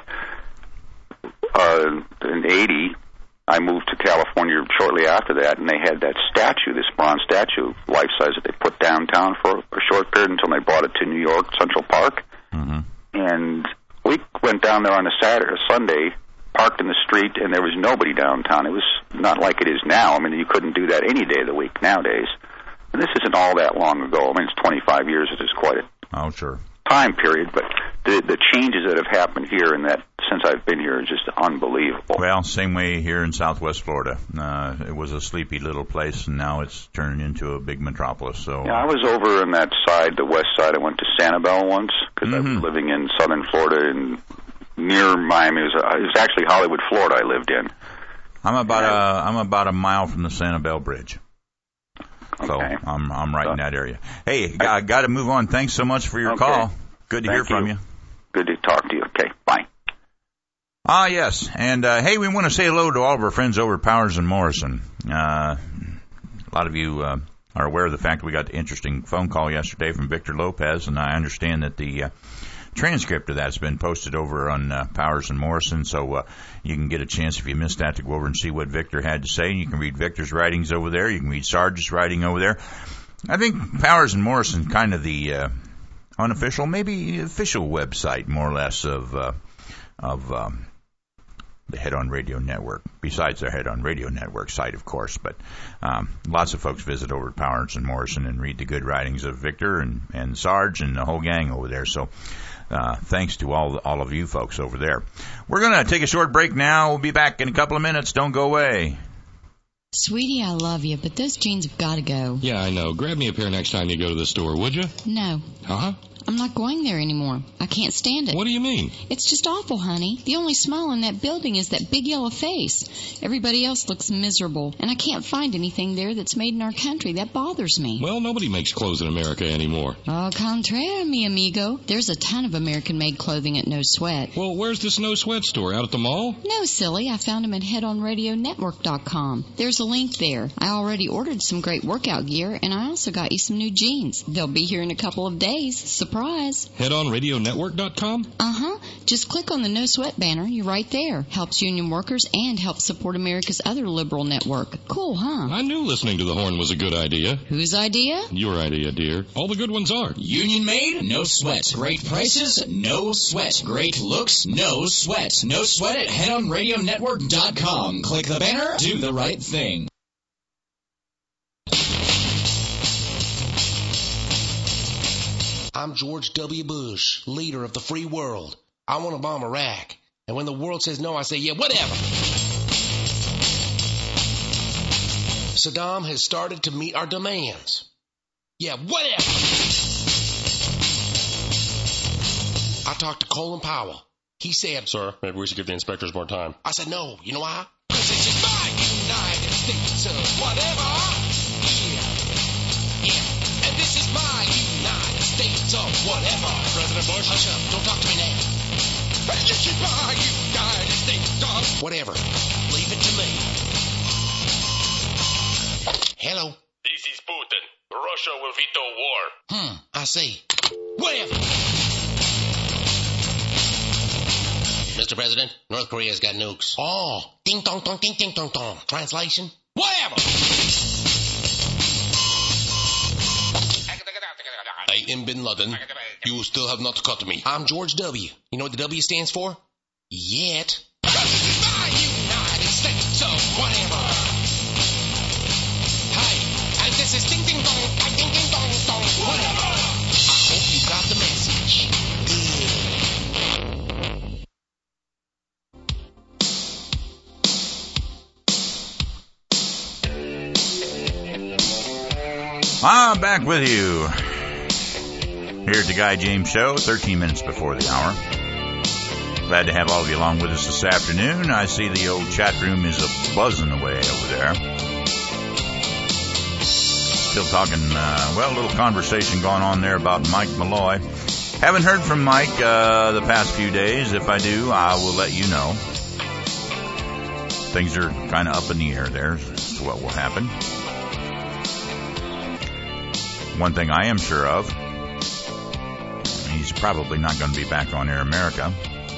in '80, I moved to California shortly after that, and they had that statue, this bronze statue, life-size, that they put downtown for a short period until they brought it to New York Central Park. Mm-hmm. And we went down there on a Saturday or Sunday, parked in the street, and there was nobody downtown. It was not like it is now. I mean, you couldn't do that any day of the week nowadays. And this isn't all that long ago. I mean, it's 25 years. It is quite a sure. time period, but the changes that have happened here in that since I've been here is just unbelievable. Well, same way here in Southwest Florida. It was a sleepy little place, and now it's turning into a big metropolis. So yeah, I was over on that side, the west side. I went to Sanibel once because I was living in southern Florida and near Miami. It was actually Hollywood, Florida. I lived in. I'm about a mile from the Sanibel Bridge. So okay. I'm right in that area. Hey, I got to move on. Thanks so much for your call. Good to hear from you. Good to talk to you. Okay, bye. Yes. And, hey, we want to say hello to all of our friends over at Powers & Morrison. A lot of you are aware of the fact that we got the interesting phone call yesterday from Victor Lopez, and I understand that the transcript of that's been posted over on Powers & Morrison, so you can get a chance if you missed that to go over and see what Victor had to say. You can read Victor's writings over there. You can read Sarge's writing over there. I think Powers & Morrison kind of the unofficial, maybe official website, more or less, of the Head On Radio Network, besides their Head On Radio Network site, of course. But lots of folks visit over at Powers & Morrison and read the good writings of Victor and Sarge and the whole gang over there. So thanks to all of you folks over there. We're going to take a short break now. We'll be back in a couple of minutes. Don't go away. Sweetie, I love you, but those jeans have got to go. Yeah, I know. Grab me a pair next time you go to the store, would you? No. Huh? I'm not going there anymore. I can't stand it. What do you mean? It's just awful, honey. The only smile in that building is that big yellow face. Everybody else looks miserable, and I can't find anything there that's made in our country. That bothers me. Well, nobody makes clothes in America anymore. Au contraire, mi amigo. There's a ton of American-made clothing at No Sweat. Well, where's this No Sweat store? Out at the mall? No, silly. I found them at headonradionetwork.com. There's a link there. I already ordered some great workout gear, and I also got you some new jeans. They'll be here in a couple of days. Surprise. Headonradionetwork.com? Uh-huh. Just click on the No Sweat banner. You're right there. Helps union workers and helps support America's other liberal network. Cool, huh? I knew listening to the horn was a good idea. Whose idea? Your idea, dear. All the good ones are. Union made? No sweat. Great prices? No sweat. Great looks? No sweat. No sweat at headonradionetwork.com. Click the banner. Do the right thing. I'm George W. Bush, leader of the free world. I want to bomb Iraq. And when the world says no, I say, yeah, whatever. Saddam has started to meet our demands. Yeah, whatever. I talked to Colin Powell. He said, sir, maybe we should give the inspectors more time. I said, no. You know why? Because this is my United States of whatever. Yeah. And this is my United States of whatever. President Bush? Hush up. Don't talk to me now. This is my United States of whatever. Leave it to me. Hello. This is Putin. Russia will veto war. I see. Whatever. Mr. President, North Korea's got nukes. Oh, ding dong dong ding ding dong dong. Translation? Whatever. I am Bin Laden. You still have not caught me. I'm George W. You know what the W stands for? Yet. This is my United States of whatever. Hey, and this is ding ding dong, ding ding dong dong, whatever. I hope you got the message. I'm back with you here at the Guy James Show, 13 minutes before the hour. Glad to have all of you along with us this afternoon. I see the old chat room is a buzzing away over there. Still talking, a little conversation going on there about Mike Malloy. Haven't heard from Mike the past few days. If I do, I will let you know. Things are kind of up in the air there as to what will happen. One thing I am sure of, he's probably not going to be back on Air America.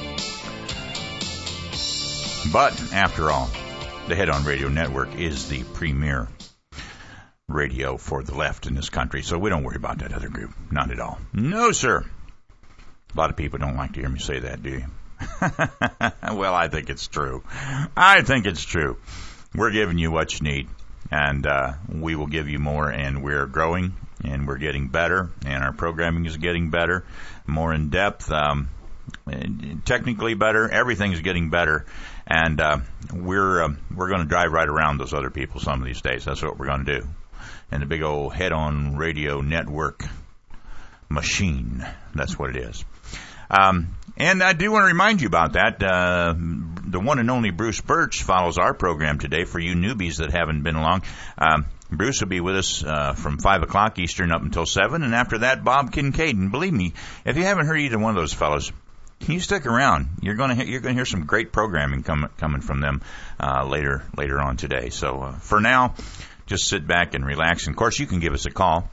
But, after all, the Head On Radio Network is the premier radio for the left in this country, so we don't worry about that other group. Not at all. No, sir. A lot of people don't like to hear me say that, do you? Well, I think it's true. I think it's true. We're giving you what you need, and we will give you more, and we're growing. And we're getting better, and our programming is getting better, more in depth. technically better. Everything's getting better, and we're going to drive right around those other people some of these days. That's what we're going to do. And the big old Head-On Radio Network machine. That's what it is. And I do want to remind you about that. The one and only Bruce Birch follows our program today for you newbies that haven't been along. Bruce will be with us from 5 o'clock Eastern up until 7, and after that, Bob Kincaid. And believe me, if you haven't heard either one of those fellows, you stick around. You're going to hear some great programming coming from them later on today. So for now, just sit back and relax. And of course, you can give us a call,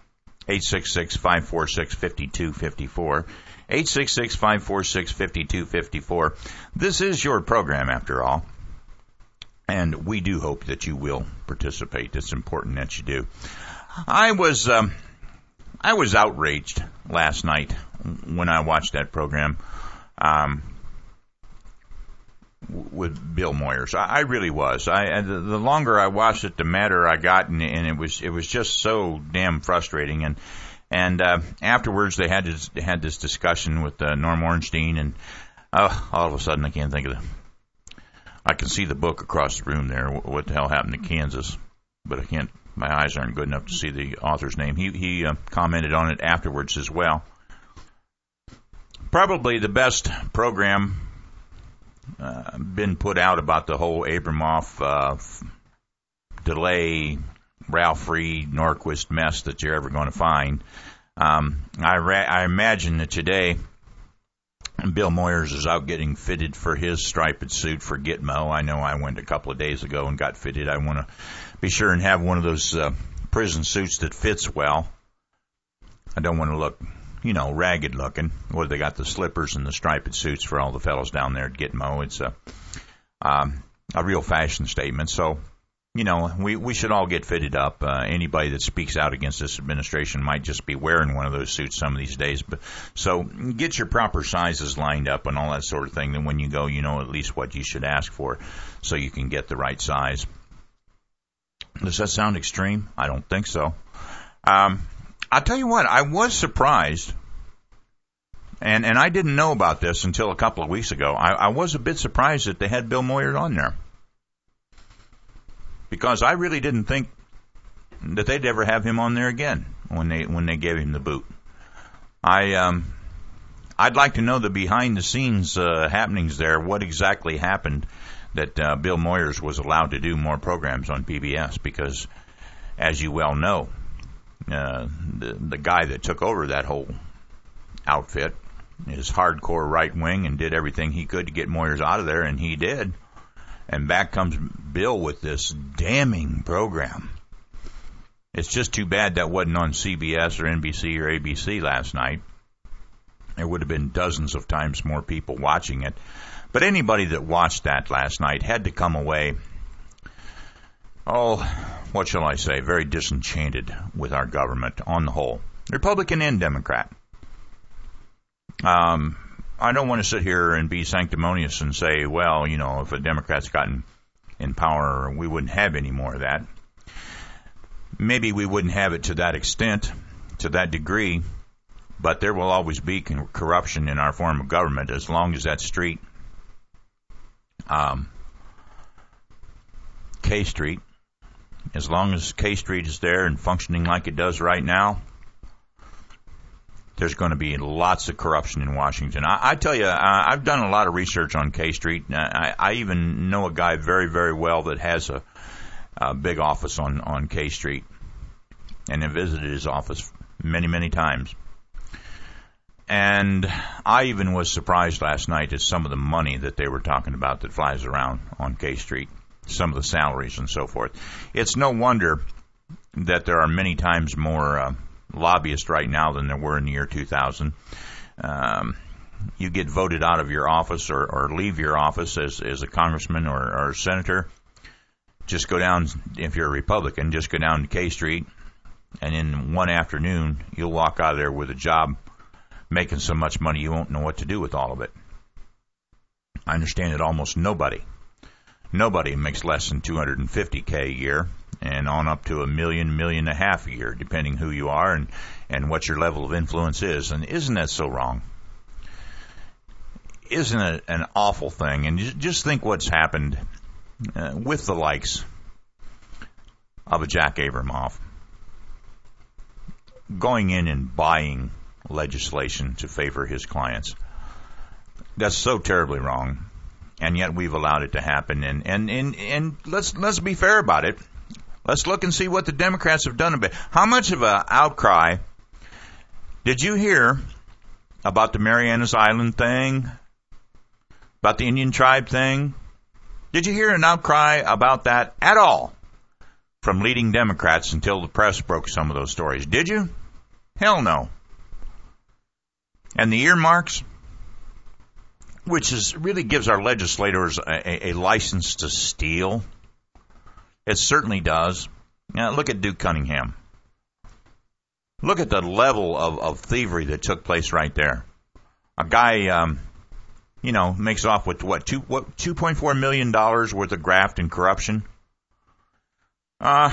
866-546-5254. 866-546-5254. This is your program, after all, and we do hope that you will participate. It's important that you do. I was outraged last night when I watched that program with Bill Moyers. I really was. The longer I watched it, the madder I got, and it was just so damn frustrating. And afterwards, they had this discussion with Norm Ornstein, and all of a sudden, I can't think of it. I can see the book across the room there. What the hell happened to Kansas? But I can't. My eyes aren't good enough to see the author's name. He commented on it afterwards as well. Probably the best program been put out about the whole Abramoff delay, Ralph Reed, Norquist mess that you're ever going to find. I imagine that today Bill Moyers is out getting fitted for his striped suit for Gitmo. I know I went a couple of days ago and got fitted. I want to be sure and have one of those prison suits that fits well. I don't want to look, ragged looking. Well, they got the slippers and the striped suits for all the fellows down there at Gitmo. It's a real fashion statement. So, we should all get fitted up. Anybody that speaks out against this administration might just be wearing one of those suits some of these days. So get your proper sizes lined up and all that sort of thing. Then when you go, you know at least what you should ask for so you can get the right size. Does that sound extreme? I don't think so. I'll tell you what, I was surprised, and I didn't know about this until a couple of weeks ago. I was a bit surprised that they had Bill Moyers on there, because I really didn't think that they'd ever have him on there again when they gave him the boot. I'd like to know the behind the scenes happenings there. What exactly happened that Bill Moyers was allowed to do more programs on PBS? Because, as you well know, the guy that took over that whole outfit is hardcore right wing and did everything he could to get Moyers out of there, and he did. And back comes Bill with this damning program. It's just too bad that wasn't on CBS or NBC or ABC last night. There would have been dozens of times more people watching it. But anybody that watched that last night had to come away, what shall I say, very disenchanted with our government on the whole, Republican and Democrat. I don't want to sit here and be sanctimonious and say, well, if a Democrat's gotten in power, we wouldn't have any more of that. Maybe we wouldn't have it to that extent, to that degree, but there will always be corruption in our form of government as long as that street, K Street, as long as K Street is there and functioning like it does right now, there's going to be lots of corruption in Washington. I tell you, I've done a lot of research on K Street. I even know a guy very, very well that has a big office on K Street, and have visited his office many, many times. And I even was surprised last night at some of the money that they were talking about that flies around on K Street, some of the salaries and so forth. It's no wonder that there are many times more lobbyists right now than there were in the year 2000. You get voted out of your office or leave your office as a congressman or a senator. Just go down, if you're a Republican, just go down to K Street, and in one afternoon, you'll walk out of there with a job making so much money you won't know what to do with all of it. I understand that almost nobody makes less than $250K a year, and on up to $1 million, $1.5 million a year, depending who you are and what your level of influence is. And isn't that so wrong? isn't it an awful thing? And just think what's happened with the likes of a Jack Abramoff going in and buying legislation to favor his clients. That's so terribly wrong, and yet we've allowed it to happen. And let's be fair about it. Let's look and see what the Democrats have done about it. How much of an outcry did you hear about the Marianas Island thing, about the Indian tribe thing? Did you hear an outcry about that at all from leading Democrats until the press broke some of those stories? Did you? Hell no. And the earmarks, which really gives our legislators a license to steal. It certainly does. Now, look at Duke Cunningham. Look at the level of thievery that took place right there. A guy, makes off with $2.4 million worth of graft and corruption. And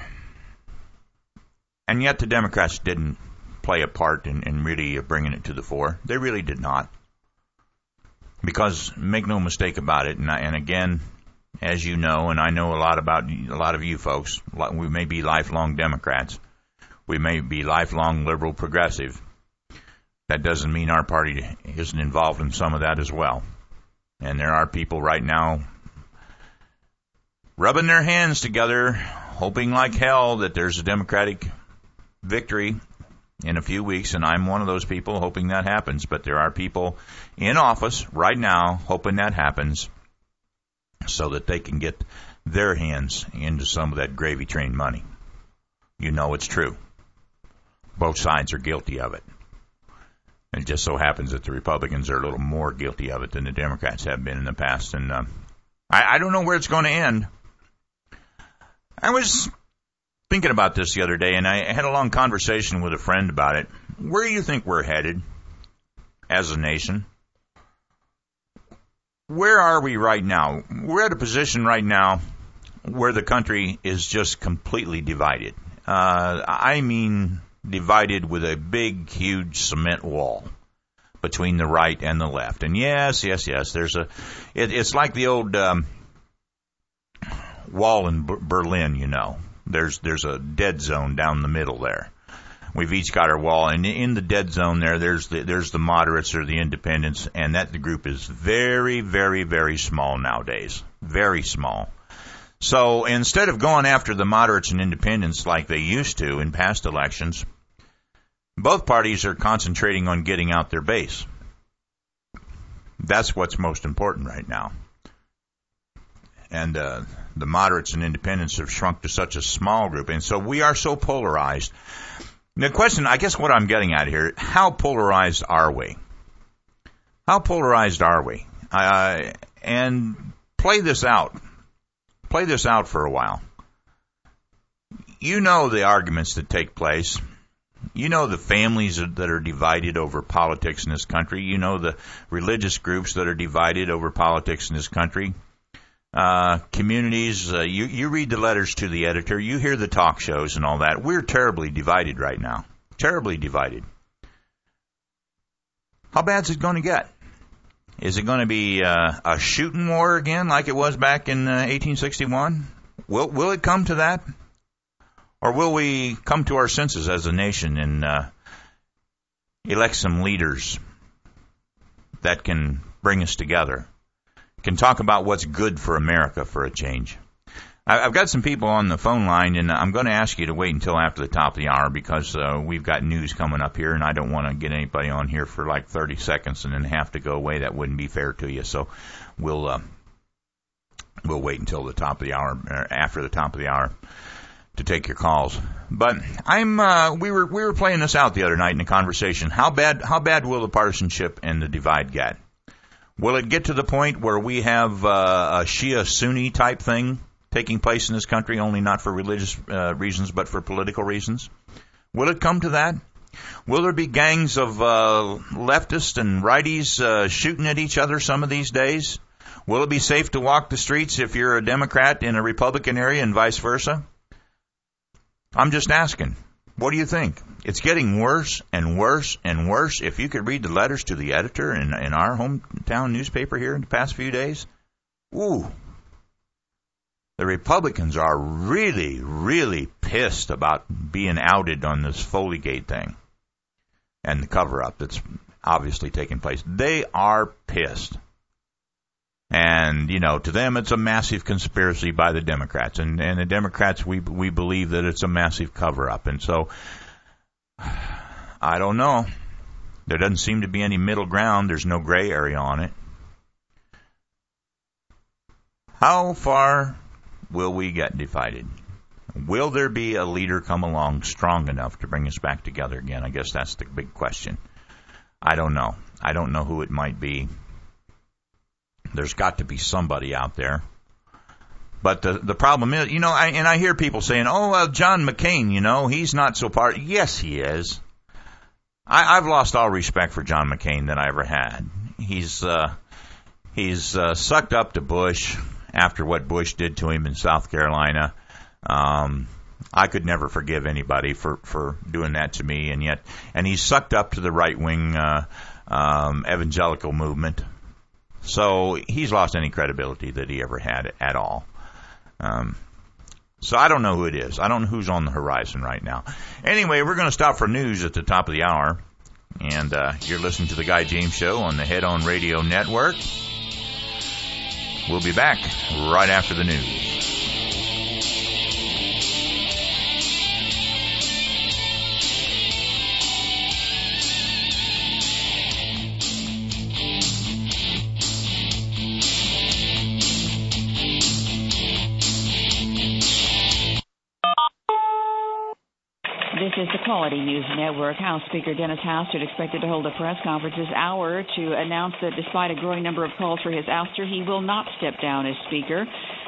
yet the Democrats didn't play a part in really bringing it to the fore. They really did not. Because make no mistake about it, and again, as you know, and I know a lot of you folks, we may be lifelong Democrats. We may be lifelong liberal progressive. That doesn't mean our party isn't involved in some of that as well. And there are people right now rubbing their hands together, hoping like hell that there's a Democratic victory in a few weeks, and I'm one of those people hoping that happens. But there are people in office right now hoping that happens so that they can get their hands into some of that gravy train money. You know it's true. Both sides are guilty of it. It just so happens that the Republicans are a little more guilty of it than the Democrats have been in the past. And I don't know where it's going to end. I was thinking about this the other day, and I had a long conversation with a friend about it. Where do you think we're headed as a nation? Where are we right now? We're at a position right now where the country is just completely divided. I mean divided with a big, huge cement wall between the right and the left. And yes, there's it's like the old wall in Berlin, you know. There's a dead zone down the middle there. We've each got our wall, and in the dead zone there's the moderates or the independents, and the group is very, very, very small nowadays. Very small. So instead of going after the moderates and independents like they used to in past elections, both parties are concentrating on getting out their base. That's what's most important right now. And the moderates and independents have shrunk to such a small group, and so we are so polarized. The question, I guess what I'm getting at here, how polarized are we? How polarized are we? And play this out. Play this out for a while. You know the arguments that take place. You know the families that are divided over politics in this country. You know the religious groups that are divided over politics in this country. Communities, you read the letters to the editor, you hear the talk shows and all that. We're terribly divided right now. Terribly divided. How bad is it going to get? Is it going to be a shooting war again like it was back in 1861? Will it come to that? Or will we come to our senses as a nation and elect some leaders that can bring us together? Can talk about what's good for America for a change. I've got some people on the phone line, and I'm going to ask you to wait until after the top of the hour because we've got news coming up here, and I don't want to get anybody on here for like 30 seconds and then have to go away. That wouldn't be fair to you. So we'll wait until the top of the hour, after the top of the hour, to take your calls. But we were playing this out the other night in a conversation. How bad will the partisanship and the divide get? Will it get to the point where we have a Shia-Sunni type thing taking place in this country, only not for religious reasons, but for political reasons? Will it come to that? Will there be gangs of leftists and righties shooting at each other some of these days? Will it be safe to walk the streets if you're a Democrat in a Republican area and vice versa? I'm just asking. What do you think? It's getting worse and worse and worse. If you could read the letters to the editor in our hometown newspaper here in the past few days, ooh, the Republicans are really, really pissed about being outed on this Foley-Gate thing and the cover-up that's obviously taking place. They are pissed. And, you know, to them it's a massive conspiracy by the Democrats. And the Democrats, we believe that it's a massive cover-up. And so, I don't know. There doesn't seem to be any middle ground. There's no gray area on it. How far will we get divided? Will there be a leader come along strong enough to bring us back together again? I guess that's the big question. I don't know. I don't know who it might be. There's got to be somebody out there. But the problem is, you know, I hear people saying, oh, well, John McCain, you know, he's not so part. Yes, he is. I've lost all respect for John McCain that I ever had. He's sucked up to Bush after what Bush did to him in South Carolina. I could never forgive anybody for doing that to me, and he's sucked up to the right-wing evangelical movement. So he's lost any credibility that he ever had at all. So I don't know who it is. I don't know who's on the horizon right now. Anyway, we're going to stop for news at the top of the hour. And you're listening to The Guy James Show on the Head On Radio Network. We'll be back right after the news. This is the Quality News Network. House Speaker Dennis Hastert expected to hold a press conference this hour to announce that despite a growing number of calls for his ouster, he will not step down as Speaker.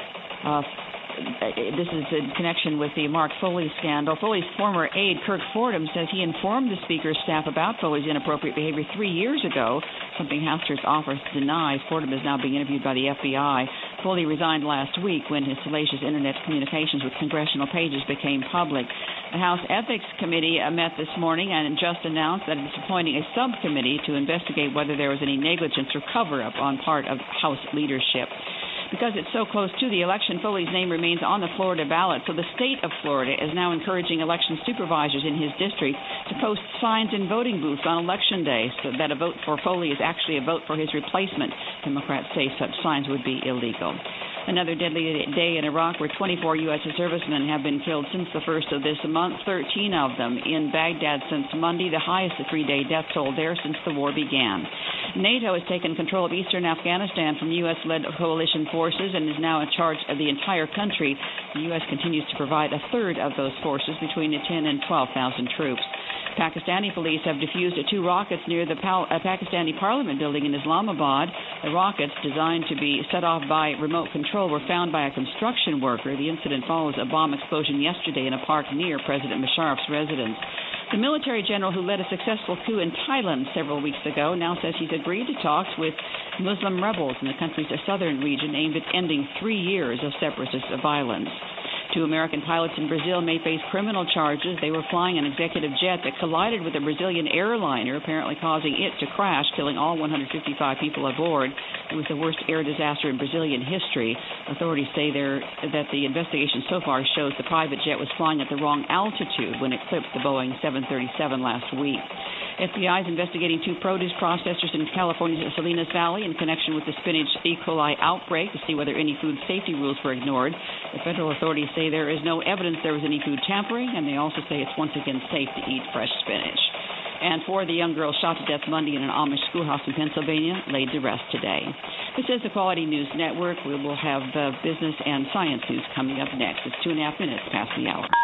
This is in connection with the Mark Foley scandal. Foley's former aide, Kirk Fordham, says he informed the Speaker's staff about Foley's inappropriate behavior 3 years ago, something Hastert's office denies. Fordham is now being interviewed by the FBI. Foley resigned last week when his salacious Internet communications with congressional pages became public. The House Ethics Committee met this morning and just announced that it's appointing a subcommittee to investigate whether there was any negligence or cover-up on part of House leadership. Because it's so close to the election, Foley's name remains on the Florida ballot, so the state of Florida is now encouraging election supervisors in his district to post signs in voting booths on Election Day so that a vote for Foley is actually a vote for his replacement. Democrats say such signs would be illegal. Another deadly day in Iraq where 24 U.S. servicemen have been killed since the first of this month, 13 of them in Baghdad since Monday, the highest three-day death toll there since the war began. NATO has taken control of eastern Afghanistan from U.S.-led coalition forces and is now in charge of the entire country. The U.S. continues to provide a third of those forces, between 10,000 and 12,000 troops. Pakistani police have defused 2 rockets near the Pakistani Parliament building in Islamabad. The rockets, designed to be set off by remote control, were found by a construction worker. The incident follows a bomb explosion yesterday in a park near President Musharraf's residence. The military general who led a successful coup in Thailand several weeks ago now says he's agreed to talks with Muslim rebels in the country's southern region aimed at ending 3 years of separatist violence. 2 American pilots in Brazil may face criminal charges. They were flying an executive jet that collided with a Brazilian airliner, apparently causing it to crash, killing all 155 people aboard. It was the worst air disaster in Brazilian history. Authorities say that the investigation so far shows the private jet was flying at the wrong altitude when it clipped the Boeing 737 last week. FBI is investigating 2 produce processors in California's Salinas Valley in connection with the spinach E. coli outbreak to see whether any food safety rules were ignored. The federal authorities say there is no evidence there was any food tampering, and they also say it's once again safe to eat fresh spinach. And 4 of the young girls shot to death Monday in an Amish schoolhouse in Pennsylvania laid to rest today. This is the Quality News Network. We will have business and science news coming up next. It's 2.5 minutes past the hour.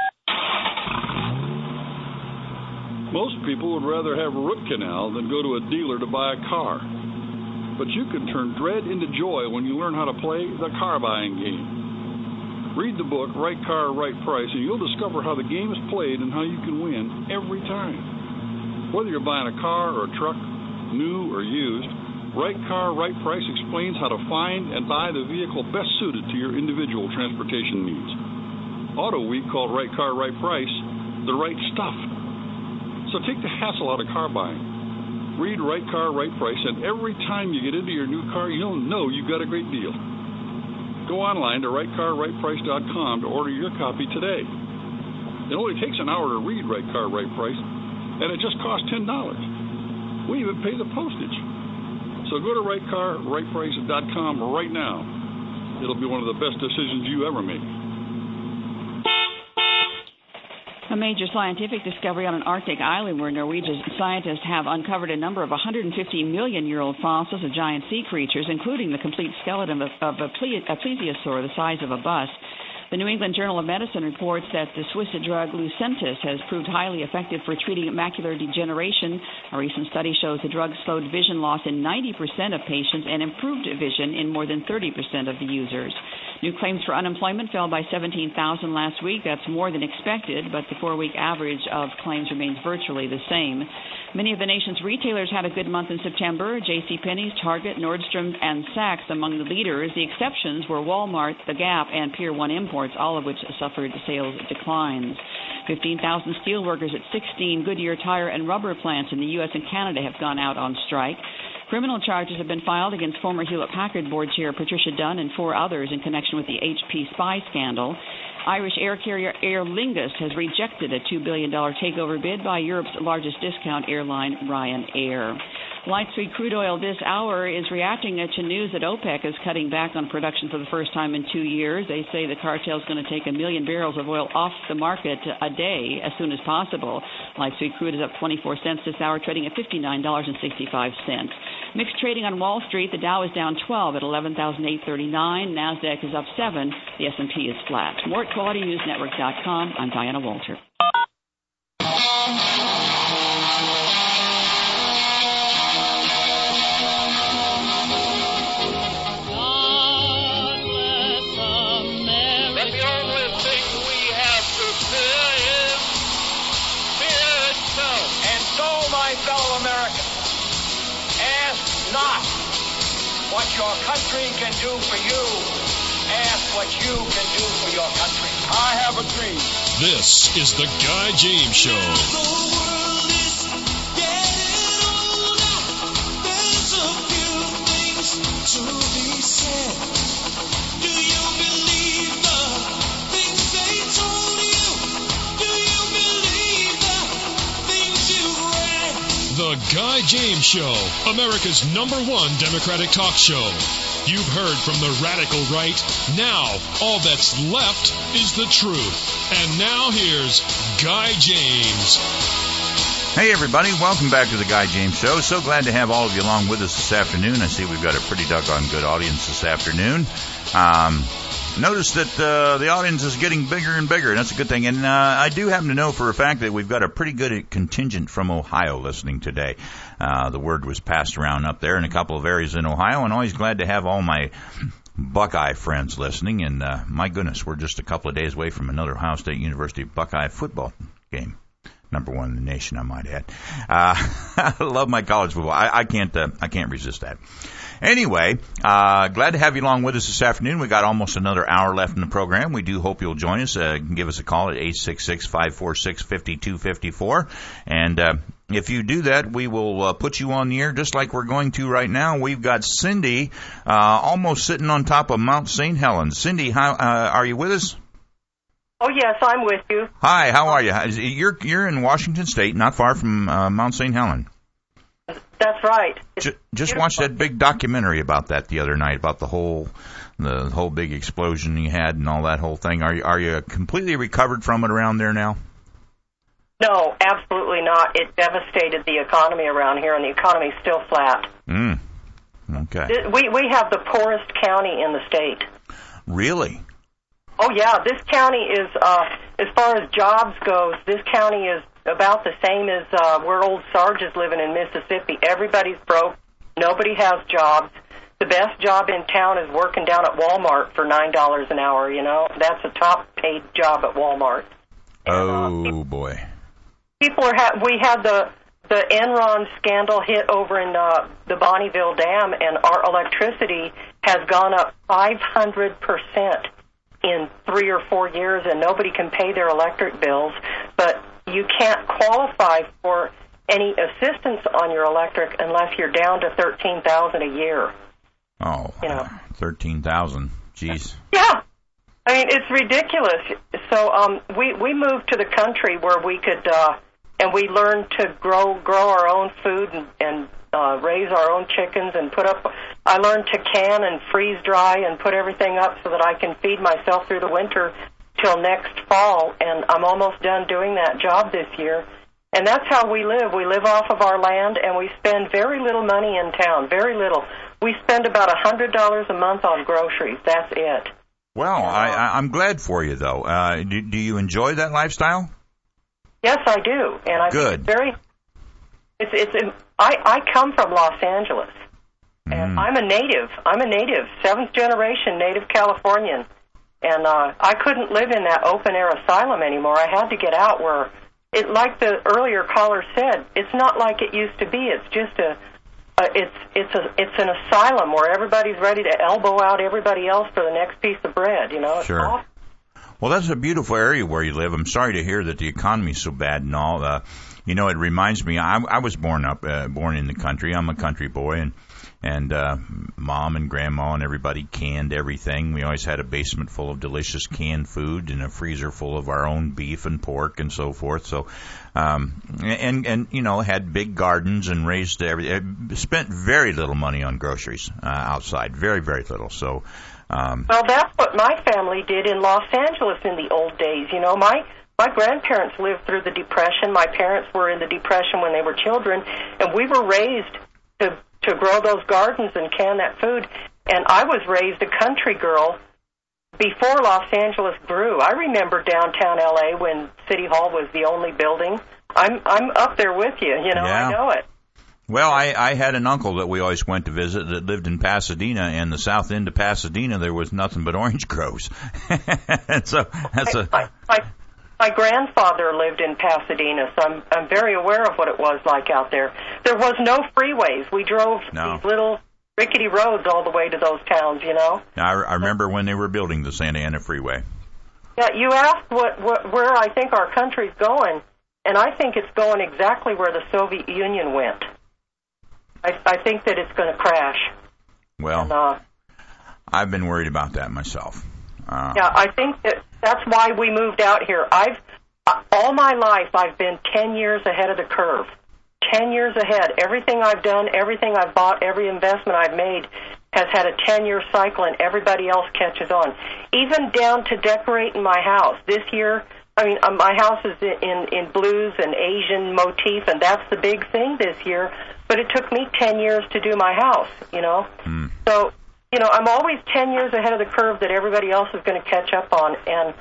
Most people would rather have a root canal than go to a dealer to buy a car. But you can turn dread into joy when you learn how to play the car buying game. Read the book, Right Car, Right Price, and you'll discover how the game is played and how you can win every time. Whether you're buying a car or a truck, new or used, Right Car, Right Price explains how to find and buy the vehicle best suited to your individual transportation needs. Auto Week called Right Car, Right Price the right stuff. So take the hassle out of car buying. Read Right Car, Right Price, and every time you get into your new car, you'll know you've got a great deal. Go online to rightcarrightprice.com to order your copy today. It only takes an hour to read Right Car, Right Price, and it just costs $10. We even pay the postage. So go to rightcarrightprice.com right now. It'll be one of the best decisions you ever make. A major scientific discovery on an Arctic island where Norwegian scientists have uncovered a number of 150-million-year-old fossils of giant sea creatures, including the complete skeleton of a plesiosaur the size of a bus. The New England Journal of Medicine reports that the Swiss drug Lucentis has proved highly effective for treating macular degeneration. A recent study shows the drug slowed vision loss in 90% of patients and improved vision in more than 30% of the users. New claims for unemployment fell by 17,000 last week. That's more than expected, but the 4-week average of claims remains virtually the same. Many of the nation's retailers had a good month in September. JCPenney's, Target, Nordstrom, and Saks among the leaders. The exceptions were Walmart, The Gap, and Pier 1 Imports, all of which suffered sales declines. 15,000 steelworkers at 16 Goodyear tire and rubber plants in the U.S. and Canada have gone out on strike. Criminal charges have been filed against former Hewlett-Packard board chair Patricia Dunn and 4 others in connection with the HP spy scandal. Irish air carrier Aer Lingus has rejected a $2 billion takeover bid by Europe's largest discount airline, Ryanair. Light sweet crude oil this hour is reacting to news that OPEC is cutting back on production for the first time in 2 years. They say the cartel is going to take 1 million barrels of oil off the market a day as soon as possible. Light sweet crude is up 24 cents this hour, trading at $59.65. Mixed trading on Wall Street. The Dow is down 12 at 11,839. NASDAQ is up 7. The S&P is flat. More at QualityNewsNetwork.com. I'm Diana Walter. What your country can do for you, ask what you can do for your country. I have a dream. This is the Guy James Show. The world is getting older. There's a few things to be said. Do you believe the things they told you? Do you believe the things you read? The Guy James Show, America's #1 Democratic talk show. You've heard from the radical right. Now, all that's left is the truth. And now here's Guy James. Hey, everybody. Welcome back to the Guy James Show. So glad to have all of you along with us this afternoon. I see we've got a pretty doggone good audience this afternoon. Notice that the audience is getting bigger and bigger, and that's a good thing. And I do happen to know for a fact that we've got a pretty good contingent from Ohio listening today. The word was passed around up there in a couple of areas in Ohio, and always glad to have all my Buckeye friends listening. And my goodness, we're just a couple of days away from another Ohio State University Buckeye football game. #1 in the nation, I might add. I love my college football. I can't resist that. Anyway, glad to have you along with us this afternoon. We got almost another hour left in the program. We do hope you'll join us. Give us a call at 866-546-5254. And if you do that, we will put you on the air just like we're going to right now. We've got Cindy almost sitting on top of Mount St. Helens. Cindy, how are you with us? Oh, yes, I'm with you. Hi, how are you? You're in Washington State, not far from Mount St. Helens. That's right. Just watched that big documentary about that the other night, about the whole big explosion you had and all that whole thing. Are you completely recovered from it around there now? No, absolutely not. It devastated the economy around here, and the economy's still flat. Okay. We have the poorest county in the state. Really? Oh, yeah. This county is, as far as jobs goes, this county is about the same as where old Sarge is living in Mississippi. Everybody's broke. Nobody has jobs. The best job in town is working down at Walmart for $9 an hour, you know. That's a top-paid job at Walmart. Oh, boy. People we had the Enron scandal hit over in the Bonneville Dam, and our electricity has gone up 500% in 3 or 4 years, and nobody can pay their electric bills. But you can't qualify for any assistance on your electric unless you're down to $13,000 a year. Oh, you know, 13,000. Jeez. Yeah, I mean it's ridiculous. So we moved to the country where we could, and we learned to grow our own food and raise our own chickens and put up. I learned to can and freeze dry and put everything up so that I can feed myself through the winter till next fall. And I'm almost done doing that job this year. And that's how we live. We live off of our land, and we spend very little money in town, very little. We spend about $100 a month on groceries. That's it. Well, I'm glad for you, though. Do you enjoy that lifestyle? Yes, I do. And I Good. I come from Los Angeles, and I'm a native. I'm a native, 7th generation native Californian. And I couldn't live in that open-air asylum anymore. I had to get out where... like the earlier caller said, it's not like it used to be. It's just it's an asylum where everybody's ready to elbow out everybody else for the next piece of bread. You know, it's sure. awesome. Well, that's a beautiful area where you live. I'm sorry to hear that the economy's so bad and all. You know, it reminds me. I was born in the country. I'm a country boy, and Mom and Grandma and everybody canned everything. We always had a basement full of delicious canned food and a freezer full of our own beef and pork and so forth. So, and you know, had big gardens and raised everything. Spent very little money on groceries outside. Very, very little. So. Well, that's what my family did in Los Angeles in the old days. You know, my grandparents lived through the Depression. My parents were in the Depression when they were children, and we were raised to grow those gardens and can that food. And I was raised a country girl before Los Angeles grew. I remember downtown L.A. when City Hall was the only building. I'm up there with you. You know, yeah. I know it. Well, I had an uncle that we always went to visit that lived in Pasadena, and the south end of Pasadena there was nothing but orange groves. And so that's my grandfather lived in Pasadena, so I'm very aware of what it was like out there. There was no freeways. We drove these little rickety roads all the way to those towns, you know. I remember when they were building the Santa Ana Freeway. Yeah, you asked where I think our country's going, and I think it's going exactly where the Soviet Union went. I think that it's going to crash. Well, and, I've been worried about that myself. Yeah, I think that's why we moved out here. All my life I've been 10 years ahead of the curve. 10 years ahead. Everything I've done, everything I've bought, every investment I've made has had a 10-year cycle, and everybody else catches on. Even down to decorating my house. This year, I mean, my house is in blues and Asian motif, and that's the big thing this year. But it took me 10 years to do my house, you know. So, you know, I'm always 10 years ahead of the curve that everybody else is going to catch up on, and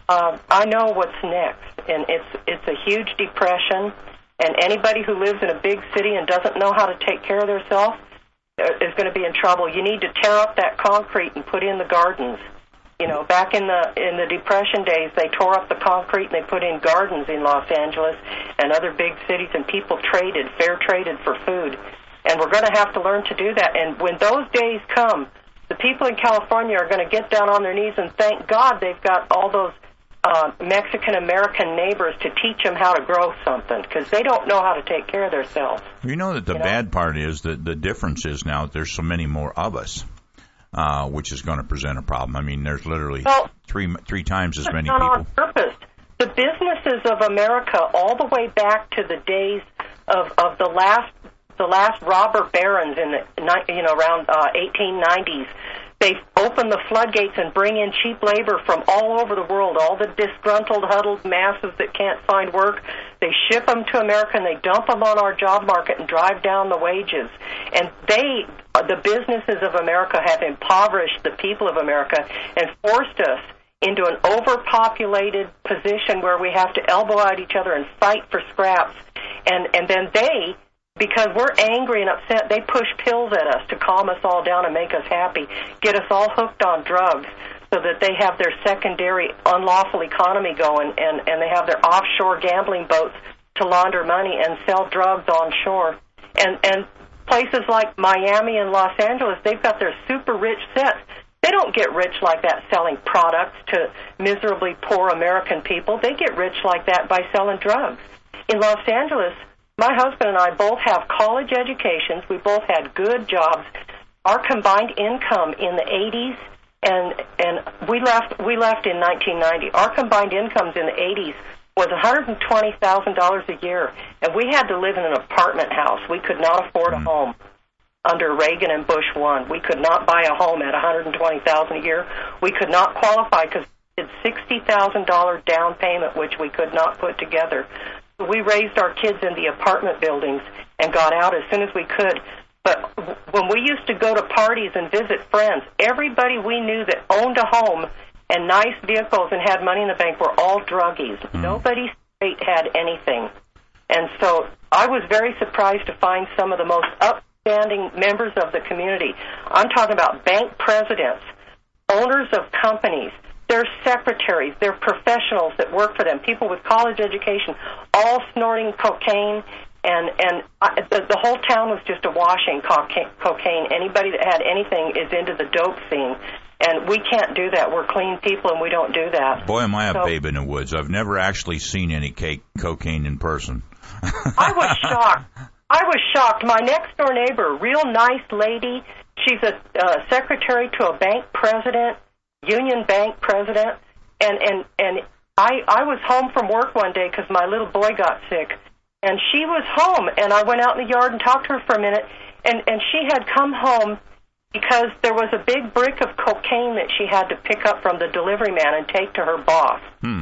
I know what's next. And it's a huge depression, and anybody who lives in a big city and doesn't know how to take care of themselves is going to be in trouble. You need to tear up that concrete and put in the gardens. You know, back in the Depression days, they tore up the concrete and they put in gardens in Los Angeles and other big cities, and people fair traded for food. And we're going to have to learn to do that. And when those days come, the people in California are going to get down on their knees and thank God they've got all those Mexican-American neighbors to teach them how to grow something, because they don't know how to take care of themselves. You know that the bad part is that the difference is now that there's so many more of us. Which is going to present a problem. I mean, there's literally three times as many people. On purpose. The businesses of America, all the way back to the days of the last robber barons in the around 1890s, they open the floodgates and bring in cheap labor from all over the world. All the disgruntled, huddled masses that can't find work, they ship them to America and they dump them on our job market and drive down the wages. And the businesses of America have impoverished the people of America and forced us into an overpopulated position where we have to elbow at each other and fight for scraps. And then because we're angry and upset, they push pills at us to calm us all down and make us happy, get us all hooked on drugs so that they have their secondary unlawful economy going, and they have their offshore gambling boats to launder money and sell drugs on shore. And places like Miami and Los Angeles, they've got their super rich sets. They don't get rich like that selling products to miserably poor American people. They get rich like that by selling drugs. In Los Angeles, my husband and I both have college educations. We both had good jobs. Our combined income in the 80s, and we left in 1990. Our combined incomes in the 80s was $120,000 a year, and we had to live in an apartment house. We could not afford a home under Reagan and Bush 1. We could not buy a home at $120,000 a year. We could not qualify because we had $60,000 down payment, which we could not put together. We raised our kids in the apartment buildings and got out as soon as we could. But when we used to go to parties and visit friends, everybody we knew that owned a home and nice vehicles and had money in the bank were all druggies. Nobody straight had anything. And so I was very surprised to find some of the most upstanding members of the community. I'm talking about bank presidents, owners of companies, their secretaries, their professionals that work for them, people with college education, all snorting cocaine, and the whole town was just awash in cocaine. Anybody that had anything is into the dope scene, and we can't do that. We're clean people, and we don't do that. Boy, am I a babe in the woods. I've never actually seen any cocaine in person. I was shocked. My next-door neighbor, real nice lady, she's a secretary to a bank president, Union Bank president, and I was home from work one day because my little boy got sick, and she was home, and I went out in the yard and talked to her for a minute, and she had come home because there was a big brick of cocaine that she had to pick up from the delivery man and take to her boss.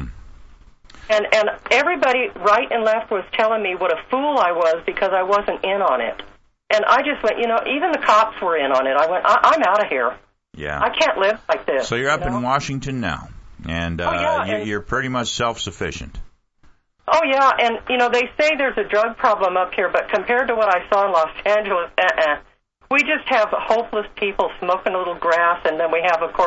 And everybody right and left was telling me what a fool I was because I wasn't in on it. And I just went, even the cops were in on it. I went, I'm out of here. Yeah. I can't live like this. So you're up in Washington now, and you're pretty much self-sufficient. Oh, yeah, and, they say there's a drug problem up here, but compared to what I saw in Los Angeles, we just have hopeless people smoking a little grass, and then we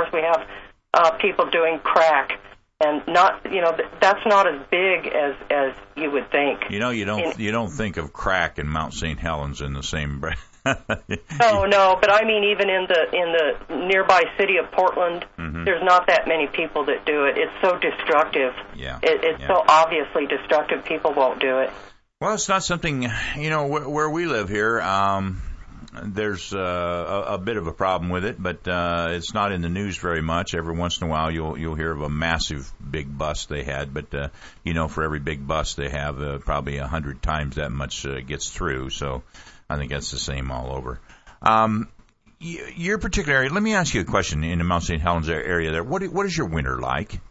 have people doing crack, and that's not as big as you would think. You don't think of crack in Mount St. Helens in the same breath. Oh no, but I mean even in the nearby city of Portland, there's not that many people that do it. It's so destructive. Yeah, it's so obviously destructive. People won't do it. Well, it's not something where we live here. There's a bit of a problem with it, but it's not in the news very much. Every once in a while, you'll hear of a massive big bust they had, but for every big bust they have, probably 100 times that much gets through. So I think that's the same all over. Your particular area, let me ask you a question in the Mount St. Helens area there. What is your winter like?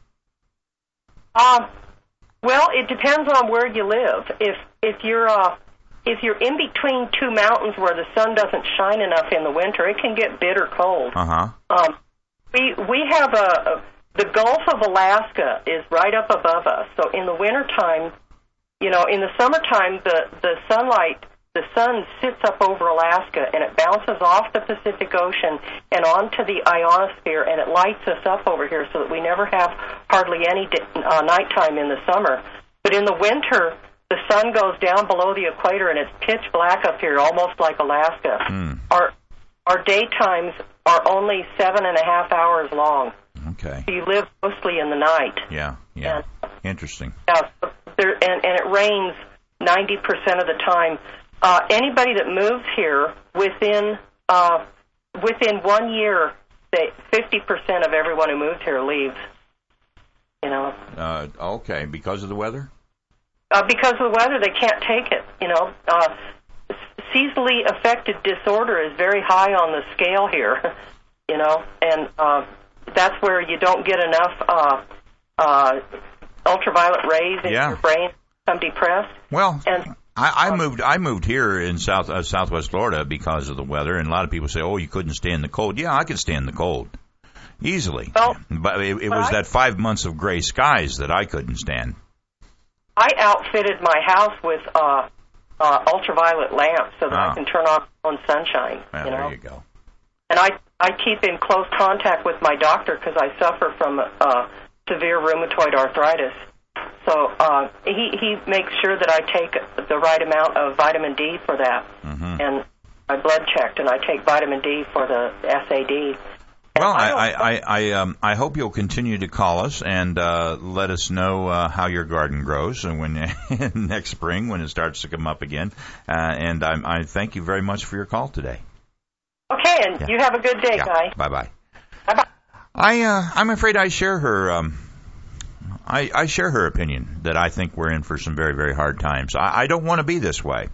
Well, it depends on where you live. If you're in between two mountains where the sun doesn't shine enough in the winter, it can get bitter cold. We have the Gulf of Alaska is right up above us. So in the wintertime, in the summertime, the sun sits up over Alaska, and it bounces off the Pacific Ocean and onto the ionosphere, and it lights us up over here so that we never have hardly any nighttime in the summer. But in the winter, the sun goes down below the equator, and it's pitch black up here, almost like Alaska. Our daytimes are only 7.5 hours long. Okay. So you live mostly in the night. Yeah. And, interesting. Yeah, and it rains 90% of the time. Anybody that moves here within 1 year, 50% of everyone who moves here leaves. Okay, because of the weather? Because of the weather, they can't take it. Seasonally affected disorder is very high on the scale here. And that's where you don't get enough ultraviolet rays in your brain, become depressed. Well, I moved here in Southwest Florida because of the weather, and a lot of people say, "Oh, you couldn't stand the cold." Yeah, I could stand the cold easily, but it was that 5 months of gray skies that I couldn't stand. I outfitted my house with ultraviolet lamps so that I can turn off my own sunshine. There you go. And I keep in close contact with my doctor because I suffer from severe rheumatoid arthritis. So he makes sure that I take the right amount of vitamin D for that. And my blood checked, and I take vitamin D for the SAD. Well, I hope you'll continue to call us and let us know how your garden grows and when next spring when it starts to come up again. And I thank you very much for your call today. Okay, and you have a good day, Guy. Bye-bye. Bye-bye. I'm afraid I share her. I share her opinion that I think we're in for some very, very hard times. I don't want to be this way.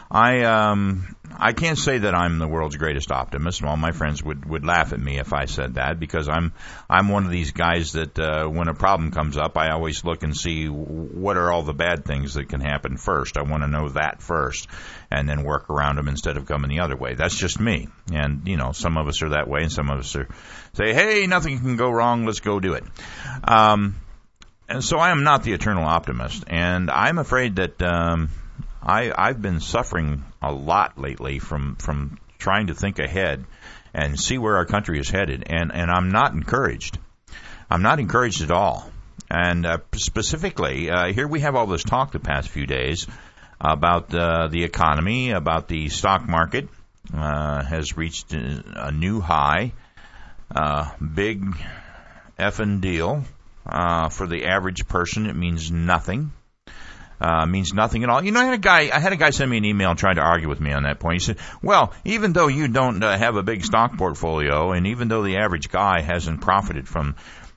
I can't say that I'm the world's greatest optimist. Well, my friends would laugh at me if I said that, because I'm one of these guys that when a problem comes up, I always look and see what are all the bad things that can happen first. I want to know that first and then work around them instead of coming the other way. That's just me. And, some of us are that way and some of us say, hey, nothing can go wrong. Let's go do it. And so I am not the eternal optimist. And I'm afraid that I've been suffering a lot lately from trying to think ahead and see where our country is headed, and I'm not encouraged. I'm not encouraged at all. And specifically, here we have all this talk the past few days about the economy, about the stock market has reached a new high, big effing deal. For the average person, it means nothing. Means nothing at all. I had a guy send me an email trying to argue with me on that point. He said, well, even though you don't have a big stock portfolio, and even though the average guy hasn't profited from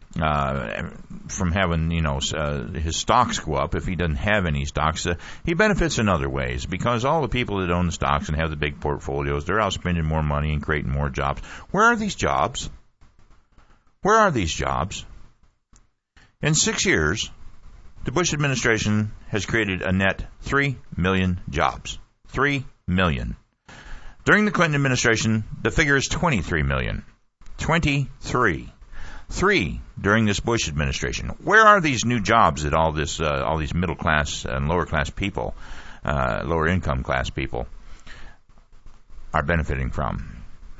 having, his stocks go up, if he doesn't have any stocks, he benefits in other ways, because all the people that own the stocks and have the big portfolios, they're out spending more money and creating more jobs. Where are these jobs? Where are these jobs? In 6 years, the Bush administration has created a net 3 million jobs. 3 million. During the Clinton administration, the figure is 23 million. 23. 3 during this Bush administration. Where are these new jobs that all these middle class and lower class people, lower income class people, are benefiting from?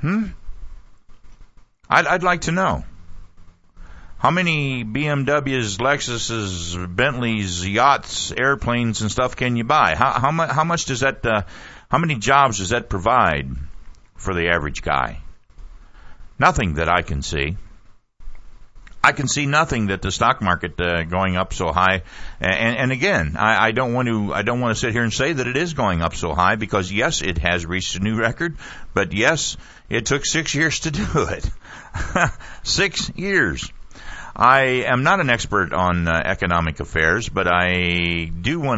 I'd like to know. How many BMWs, Lexuses, Bentleys, yachts, airplanes, and stuff can you buy? How much does that? How many jobs does that provide for the average guy? Nothing that I can see. I can see nothing that the stock market going up so high. And again, I don't want to sit here and say that it is going up so high, because yes, it has reached a new record, but yes, it took 6 years to do it. 6 years. I am not an expert on economic affairs, but I do want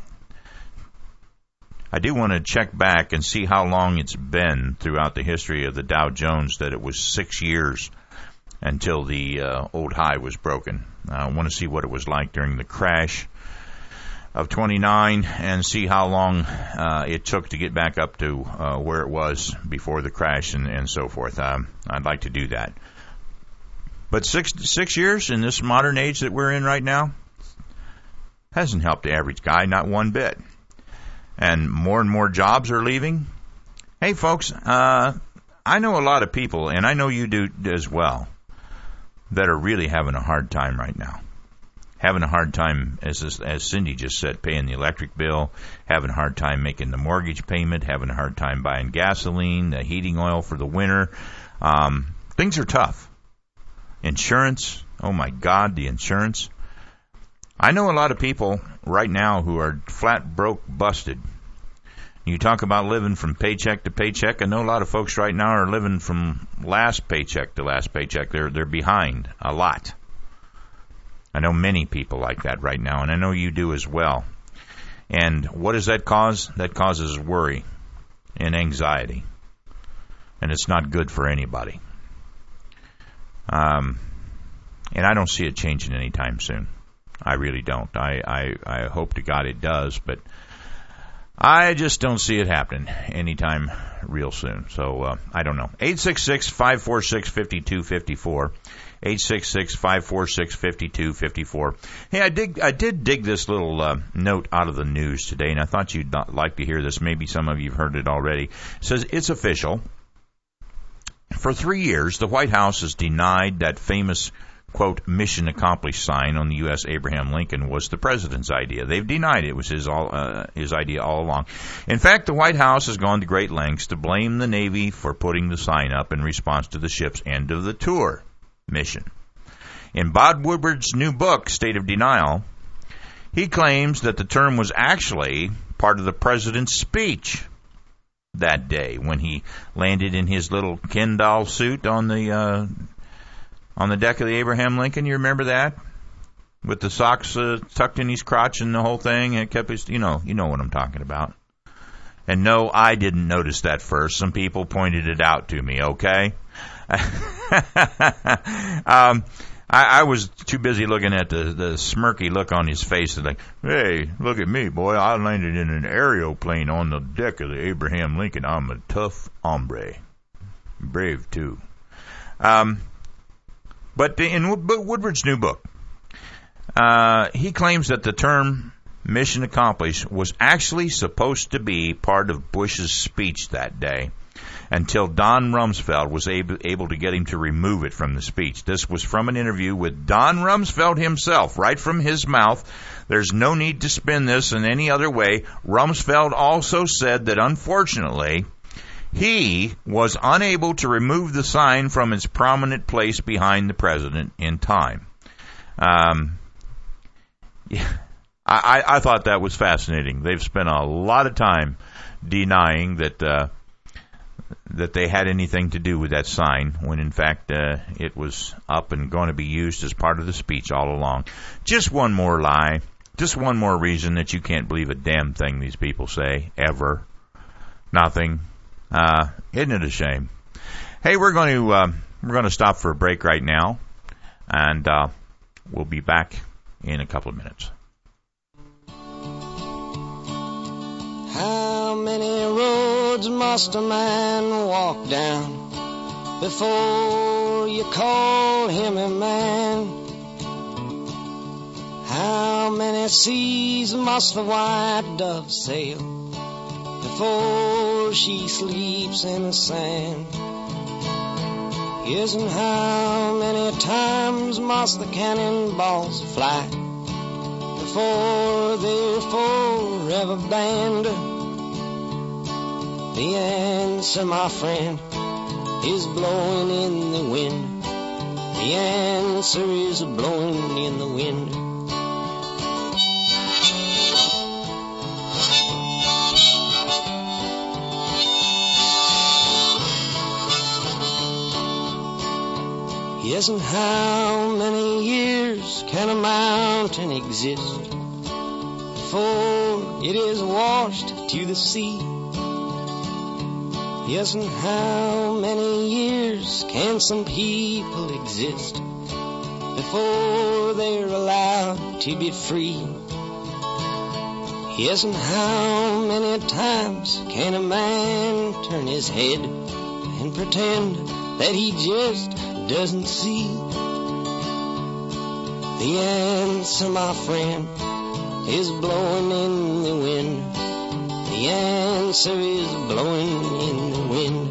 to check back and see how long it's been throughout the history of the Dow Jones that it was 6 years until the old high was broken. I want to see what it was like during the crash of 29 and see how long it took to get back up to where it was before the crash and so forth. I'd like to do that. But 6 years in this modern age that we're in right now hasn't helped the average guy, not one bit. And more jobs are leaving. Hey, folks, I know a lot of people, and I know you do as well, that are really having a hard time right now. Having a hard time, as Cindy just said, paying the electric bill, having a hard time making the mortgage payment, having a hard time buying gasoline, the heating oil for the winter. Things are tough. Insurance, oh my God, the insurance. I know a lot of people right now who are flat broke busted. You talk about living from paycheck to paycheck. I know a lot of folks right now are living from last paycheck to last paycheck. They're behind a lot. I know many people like that right now, and I know you do as well. And what does that cause? That causes worry and anxiety. And it's not good for anybody. And I don't see it changing anytime soon. I really don't. I hope to God it does, but I just don't see it happening anytime real soon. So, I don't know. 866-546-5254. 866-546-5254. Hey, I did dig this little note out of the news today, and I thought you'd like to hear this. Maybe some of you have heard it already. It says, it's official. For 3 years, the White House has denied that famous quote, mission accomplished sign on the U.S. Abraham Lincoln was the president's idea. They've denied it was his idea all along. In fact, the White House has gone to great lengths to blame the Navy for putting the sign up in response to the ship's end of the tour mission. In Bob Woodward's new book, State of Denial, he claims that the term was actually part of the president's speech that day when he landed in his little Ken doll suit on the deck of the Abraham Lincoln. You remember that? With the socks tucked in his crotch and the whole thing. And kept his, you know what I'm talking about. And no, I didn't notice that first. Some people pointed it out to me, okay? I was too busy looking at the smirky look on his face. Like, hey, look at me, boy. I landed in an aeroplane on the deck of the Abraham Lincoln. I'm a tough hombre. Brave, too. But in Woodward's new book, he claims that the term mission accomplished was actually supposed to be part of Bush's speech that day, until Don Rumsfeld was able to get him to remove it from the speech. This was from an interview with Don Rumsfeld himself, right from his mouth. There's no need to spin this in any other way. Rumsfeld also said that, unfortunately, he was unable to remove the sign from its prominent place behind the president in time. I thought that was fascinating. They've spent a lot of time denying that they had anything to do with that sign, when in fact it was up and going to be used as part of the speech all along. Just one more lie. Just one more reason that you can't believe a damn thing these people say, ever. Nothing. Isn't it a shame? Hey, we're going to stop for a break right now, and we'll be back in a couple of minutes. How many roads must a man walk down before you call him a man? How many seas must the white dove sail before she sleeps in the sand? Yes, and how many times must the cannonballs fly before they're forever banned? The answer, my friend, is blowing in the wind. The answer is blowing in the wind. Yes, and how many years can a mountain exist before it is washed to the sea? Yes, and how many years can some people exist before they're allowed to be free? Yes, and how many times can a man turn his head and pretend that he just doesn't see? The answer, my friend, is blowing in the wind. The answer is blowing in the wind.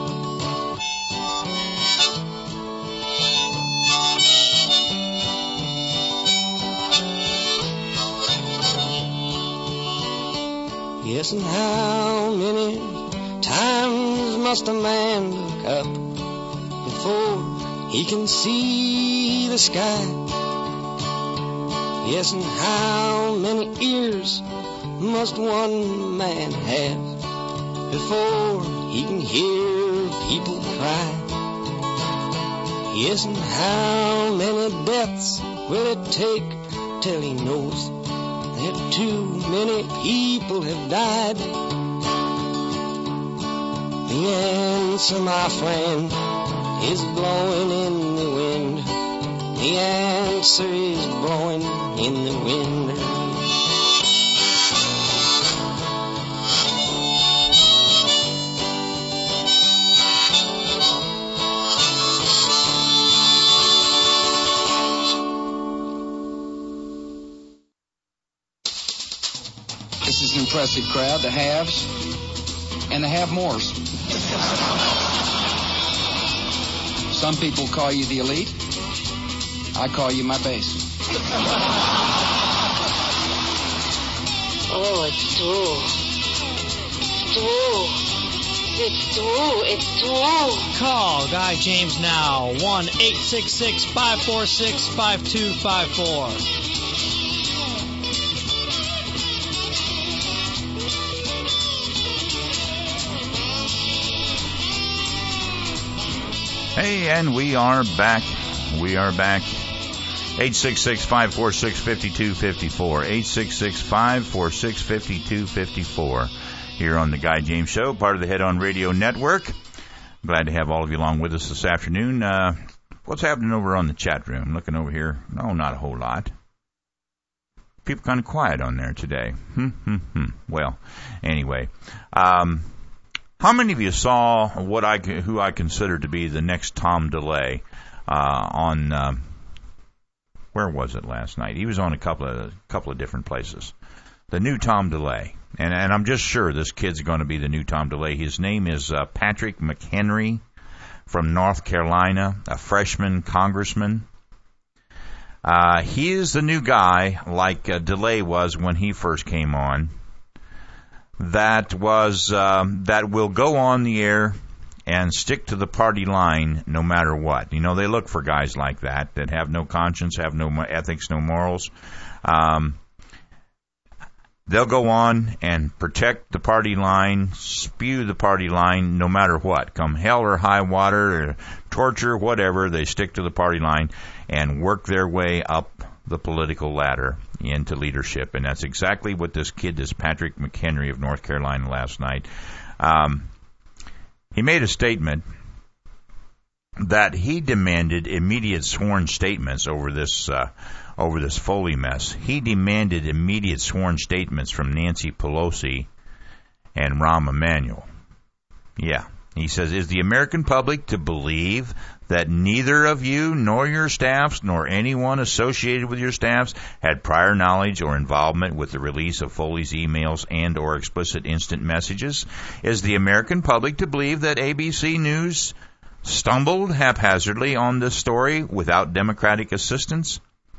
Yes, and how many times must a man look up before he can see the sky? Yes, and how many ears must one man have before he can hear people cry? Yes, and how many deaths will it take till he knows that too many people have died? The answer, my friend, is blowing in the wind. The answer is blowing in the wind. This is an impressive crowd, the haves and the have-mores. Some people call you the elite. I call you my base. Oh, it's true. It's true. It's true. Call Guy James now. 1-866-546-5254. Hey, and we are back. 866-546-5254. 866-546-5254. Here on the Guy James Show, part of the Head On Radio Network. Glad to have all of you along with us this afternoon. What's happening over on the chat room? Looking over here. No, not a whole lot. People kind of quiet on there today. Well, anyway. How many of you saw who I consider to be the next Tom DeLay on where was it last night? He was on a couple of different places. The new Tom DeLay, and I'm just sure this kid's going to be the new Tom DeLay. His name is Patrick McHenry from North Carolina, a freshman congressman. He is the new guy, like DeLay was when he first came on. That will go on the air and stick to the party line no matter what. You know, they look for guys like that have no conscience, have no ethics, no morals. They'll go on and protect the party line, spew the party line no matter what. Come hell or high water or torture, whatever, they stick to the party line and work their way up the political ladder into leadership. And that's exactly what this Patrick McHenry of North Carolina last night. He made a statement that he demanded immediate sworn statements over this Foley mess. He demanded immediate sworn statements from Nancy Pelosi and Rahm Emanuel. Yeah. He says, is the American public to believe that neither of you nor your staffs nor anyone associated with your staffs had prior knowledge or involvement with the release of Foley's emails and or explicit instant messages? Is the American public to believe that ABC News stumbled haphazardly on this story without Democratic assistance?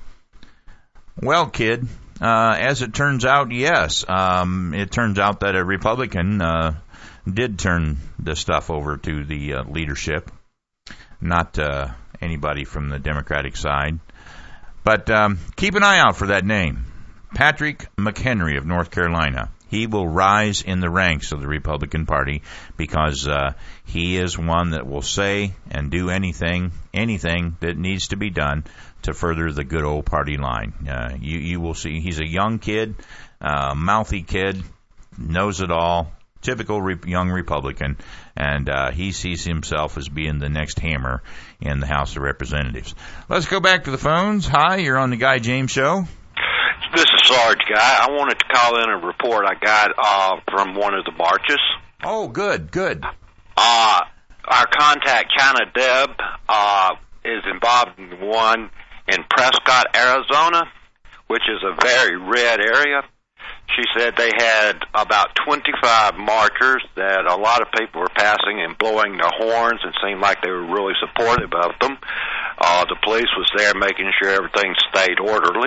Well, kid, as it turns out, yes. It turns out that a Republican did turn this stuff over to the leadership, not anybody from the Democratic side. But keep an eye out for that name, Patrick McHenry of North Carolina. He will rise in the ranks of the Republican Party because he is one that will say and do anything that needs to be done to further the good old party line. You will see he's a young kid, mouthy kid, knows it all, typical young Republican, and he sees himself as being the next hammer in the House of Representatives. Let's go back to the phones. Hi, you're on the Guy James Show. This is Sarge Guy. I wanted to call in a report I got from one of the marches. Oh, good. Our contact, China Deb, is involved in one in Prescott, Arizona, which is a very red area. She said they had about 25 marchers that a lot of people were passing and blowing their horns and seemed like they were really supportive of them. The police was there making sure everything stayed orderly.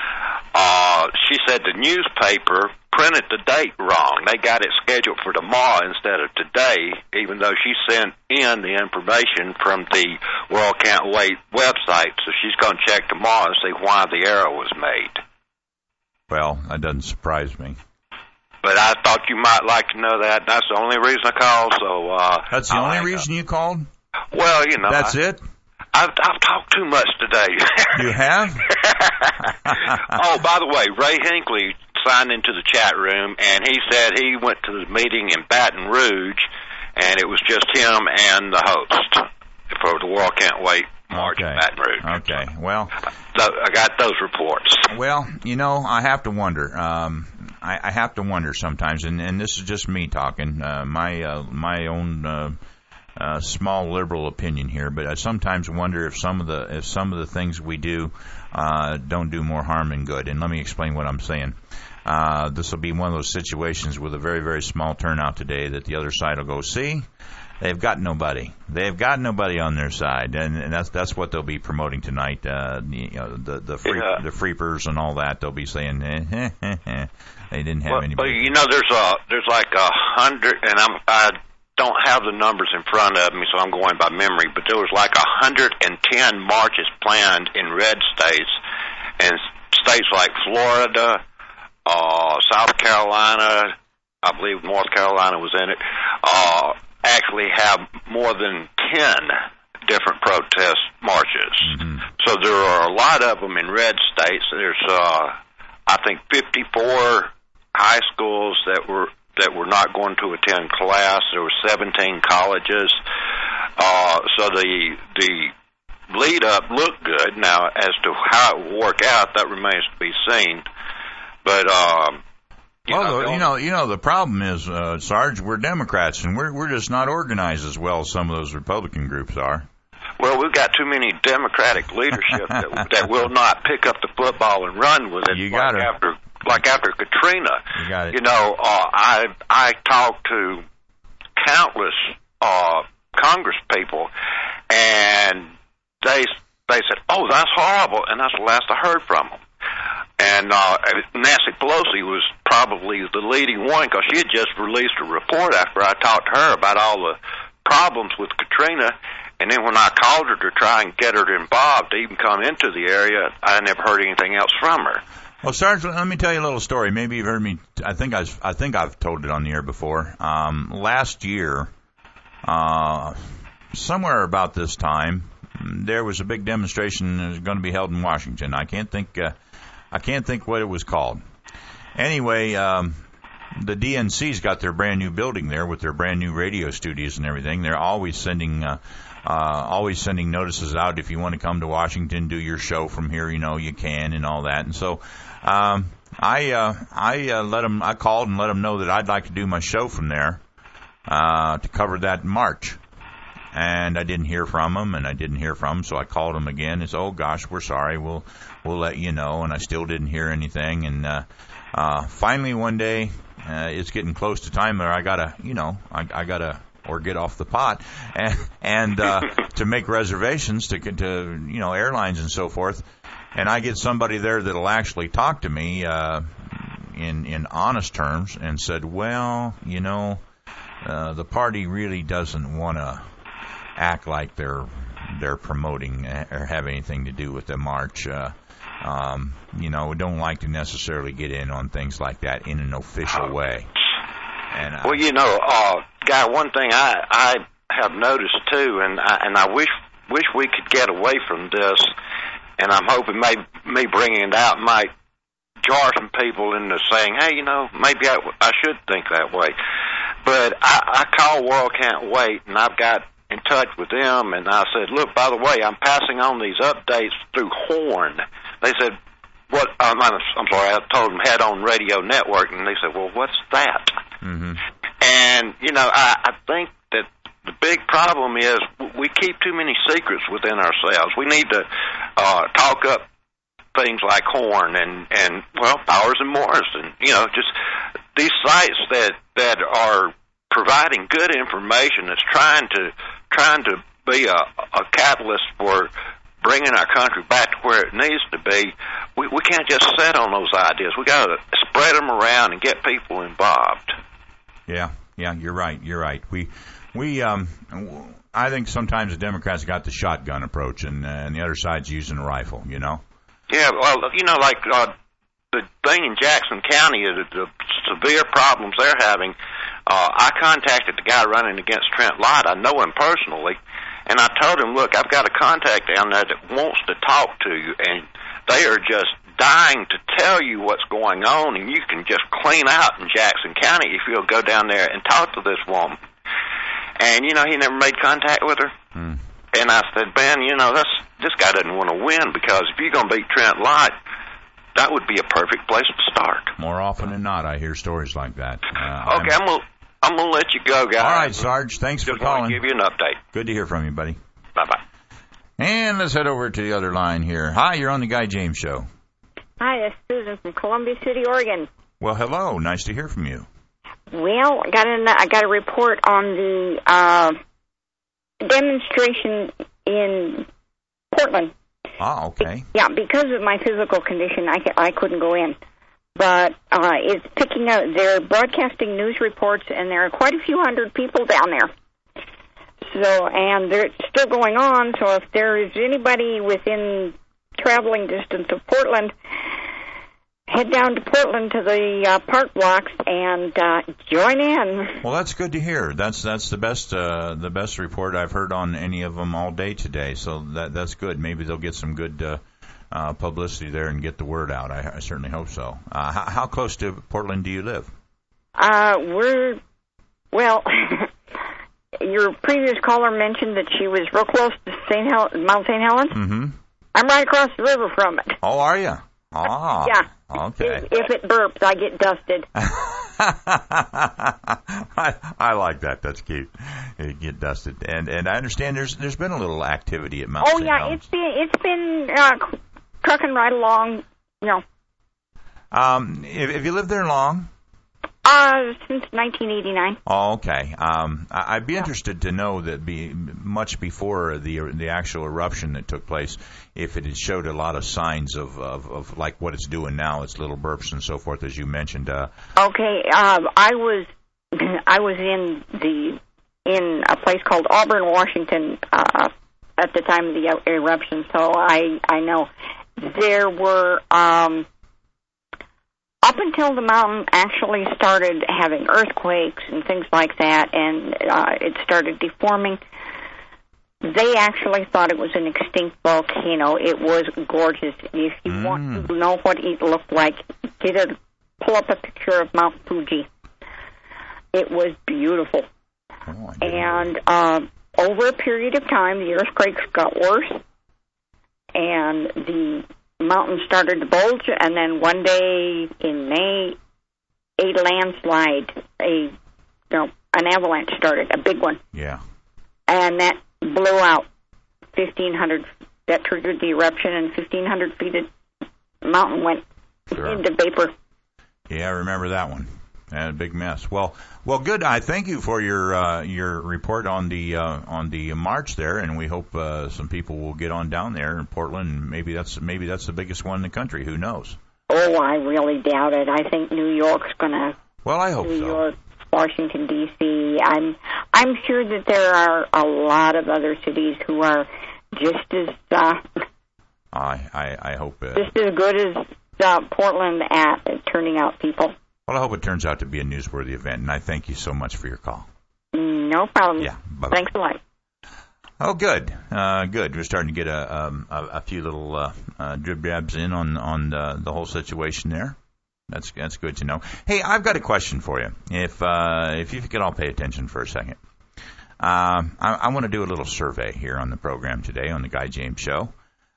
She said the newspaper printed the date wrong. They got it scheduled for tomorrow instead of today, even though she sent in the information from the World Can't Wait website. So she's going to check tomorrow and see why the error was made. Well, that doesn't surprise me. But I thought you might like to know that. That's the only reason I called. So that's the only reason you called? Well, you know. That's it? I've talked too much today. You have? Oh, by the way, Ray Hinckley signed into the chat room, and he said he went to the meeting in Baton Rouge, and it was just him and the host for the World Can't Wait march in Baton Rouge. Okay, well. I got those reports. Well, you know, I have to wonder. I have to wonder sometimes, and this is just me talking, my own small liberal opinion here, but I sometimes wonder if some of the things we do don't do more harm than good. And let me explain what I'm saying. This will be one of those situations with a very, very small turnout today that the other side will go, see, They've got nobody. They've got nobody on their side, and that's what they'll be promoting tonight. The freepers and all that. They'll be saying they didn't have anybody. But you know, there's like 100, and I don't have the numbers in front of me, so I'm going by memory. But there was like 110 marches planned in red states, and states like Florida, South Carolina, I believe North Carolina was in it. Actually have more than 10 different protest marches. Mm-hmm. So there are a lot of them in red states. There's, I think, 54 high schools that were not going to attend class. There were 17 colleges. So the lead up looked good. Now, as to how it will work out, that remains to be seen. But the problem is, Sarge, we're Democrats, and we're just not organized as well as some of those Republican groups are. Well, we've got too many Democratic leadership that will not pick up the football and run with it. Like after Katrina. You got it. You know, I talked to countless Congress people, and they said, "Oh, that's horrible," and that's the last I heard from them. And Nancy Pelosi was probably the leading one because she had just released a report after I talked to her about all the problems with Katrina. And then when I called her to try and get her involved to even come into the area, I never heard anything else from her. Well, Sarge, let me tell you a little story. Maybe you've heard me. I think I've told it on the air before. Last year, somewhere about this time, there was a big demonstration that was going to be held in Washington. I can't think what it was called. Anyway, the DNC's got their brand new building there with their brand new radio studios and everything. They're always sending notices out. If you want to come to Washington, do your show from here, you can and all that. And so, I called and let them know that I'd like to do my show from there, to cover that march. And I didn't hear from them, so I called them again and said, "Oh gosh, we're sorry, we'll let you know." And I still didn't hear anything. And finally one day, it's getting close to time where I gotta get off the pot and to make reservations to airlines and so forth. And I get somebody there that'll actually talk to me in honest terms and said, "Well, the party really doesn't want to act like they're promoting or have anything to do with the march. We don't like to necessarily get in on things like that in an official way." And Guy, one thing I have noticed too, and I wish we could get away from this, and I'm hoping me bringing it out might jar some people into saying, "Hey, maybe I should think that way." But I call World Can't Wait, and I've got in touch with them, and I said, "Look, by the way, I'm passing on these updates through Horn." They said, "What?" I'm sorry, I told them Head On Radio Network, and they said, "Well, what's that?" Mm-hmm. And I think that the big problem is we keep too many secrets within ourselves. We need to talk up things like Horn and Powers and Morrison. Just these sites that are providing good information that's trying to be a catalyst for bringing our country back to where it needs to be. We can't just sit on those ideas. We got to spread them around and get people involved. Yeah, you're right. I think sometimes the Democrats got the shotgun approach, and the other side's using a rifle. Yeah, well, like the thing in Jackson County is the severe problems they're having. I contacted the guy running against Trent Lott. I know him personally, and I told him, "Look, I've got a contact down there that wants to talk to you, and they are just dying to tell you what's going on, and you can just clean out in Jackson County if you'll go down there and talk to this woman." And, he never made contact with her. Mm. And I said, "Ben, this guy doesn't want to win, because if you're going to beat Trent Lott, that would be a perfect place to start." More often than not, I hear stories like that. Okay, I'm going to let you go, guys. All right, Sarge. Thanks for calling. Just want to give you an update. Good to hear from you, buddy. Bye-bye. And let's head over to the other line here. Hi, you're on the Guy James Show. Hi, this is Susan from Columbia City, Oregon. Well, hello. Nice to hear from you. Well, I got a report on the demonstration in Portland. Oh, okay. Yeah, because of my physical condition, I couldn't go in. But it's picking up. They're broadcasting news reports, and there are quite a few hundred people down there. So, and it's still going on. So, if there is anybody within traveling distance of Portland, head down to Portland to the park blocks and join in. Well, that's good to hear. That's the best report I've heard on any of them all day today. So that's good. Maybe they'll get some good publicity there and get the word out. I certainly hope so. How close to Portland do you live? Your previous caller mentioned that she was real close to Mount St. Helens. Mm-hmm. I'm right across the river from it. Oh, are you? Ah, yeah. Okay. If it burps, I get dusted. I like that. That's cute. You get dusted, and I understand there's been a little activity at Mount. Oh St. yeah, Helens. it's been trucking right along. You know. If you lived there long? Since 1989. Oh, okay. I'd be interested to know that much before the actual eruption that took place, if it had showed a lot of signs of like what it's doing now, its little burps and so forth, as you mentioned. Okay. I was in a place called Auburn, Washington, at the time of the eruption, so I know there were. Up until the mountain actually started having earthquakes and things like that, and it started deforming, they actually thought it was an extinct volcano. It was gorgeous. If you want to know what it looked like, pull up a picture of Mount Fuji. It was beautiful. Oh, and over a period of time, the earthquakes got worse, and the mountain started to bulge, and then one day in May, a landslide, an avalanche started, a big one. Yeah. And that blew out 1,500, that triggered the eruption, and 1,500 feet of mountain went into vapor. Yeah, I remember that one. A big mess. Well, good. I thank you for your report on the march there, and we hope some people will get on down there in Portland. Maybe that's the biggest one in the country. Who knows? Oh, I really doubt it. I think New York's gonna. Well, I hope New so. York, Washington D.C. I'm sure that there are a lot of other cities who are just as. I hope. Just as good as Portland at turning out people. Well, I hope it turns out to be a newsworthy event, and I thank you so much for your call. No problem. Yeah, bye-bye. Thanks a lot. Oh, good. Good. We're starting to get a few little drib-drabs in on the whole situation there. That's good to know. Hey, I've got a question for you. If you could all pay attention for a second. I want to do a little survey here on the program today on the Guy James Show.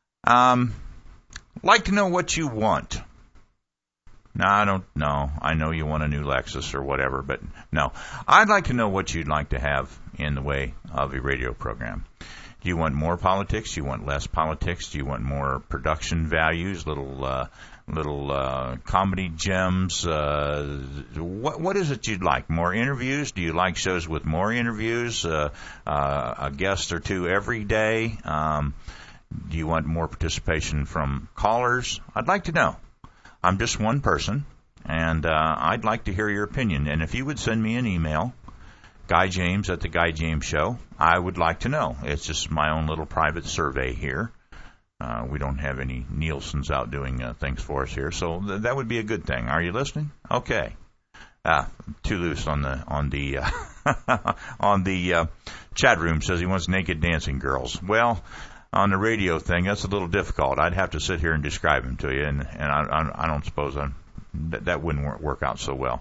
Like to know what you want. No, I don't know. I know you want a new Lexus or whatever, but no. I'd like to know what you'd like to have in the way of a radio program. Do you want more politics? Do you want less politics? Do you want more production values, little comedy gems? What is it you'd like? More interviews? Do you like shows with more interviews? A guest or two every day? Do you want more participation from callers? I'd like to know. I'm just one person, and I'd like to hear your opinion. And if you would send me an email, Guy James at the Guy James Show, I would like to know. It's just my own little private survey here. We don't have any Nielsen's out doing things for us here, so that would be a good thing. Are you listening? Okay. Too loose on the on the chat room says he wants naked dancing girls. Well, on the radio thing, that's a little difficult. I'd have to sit here and describe them to you, and I don't suppose that wouldn't work out so well.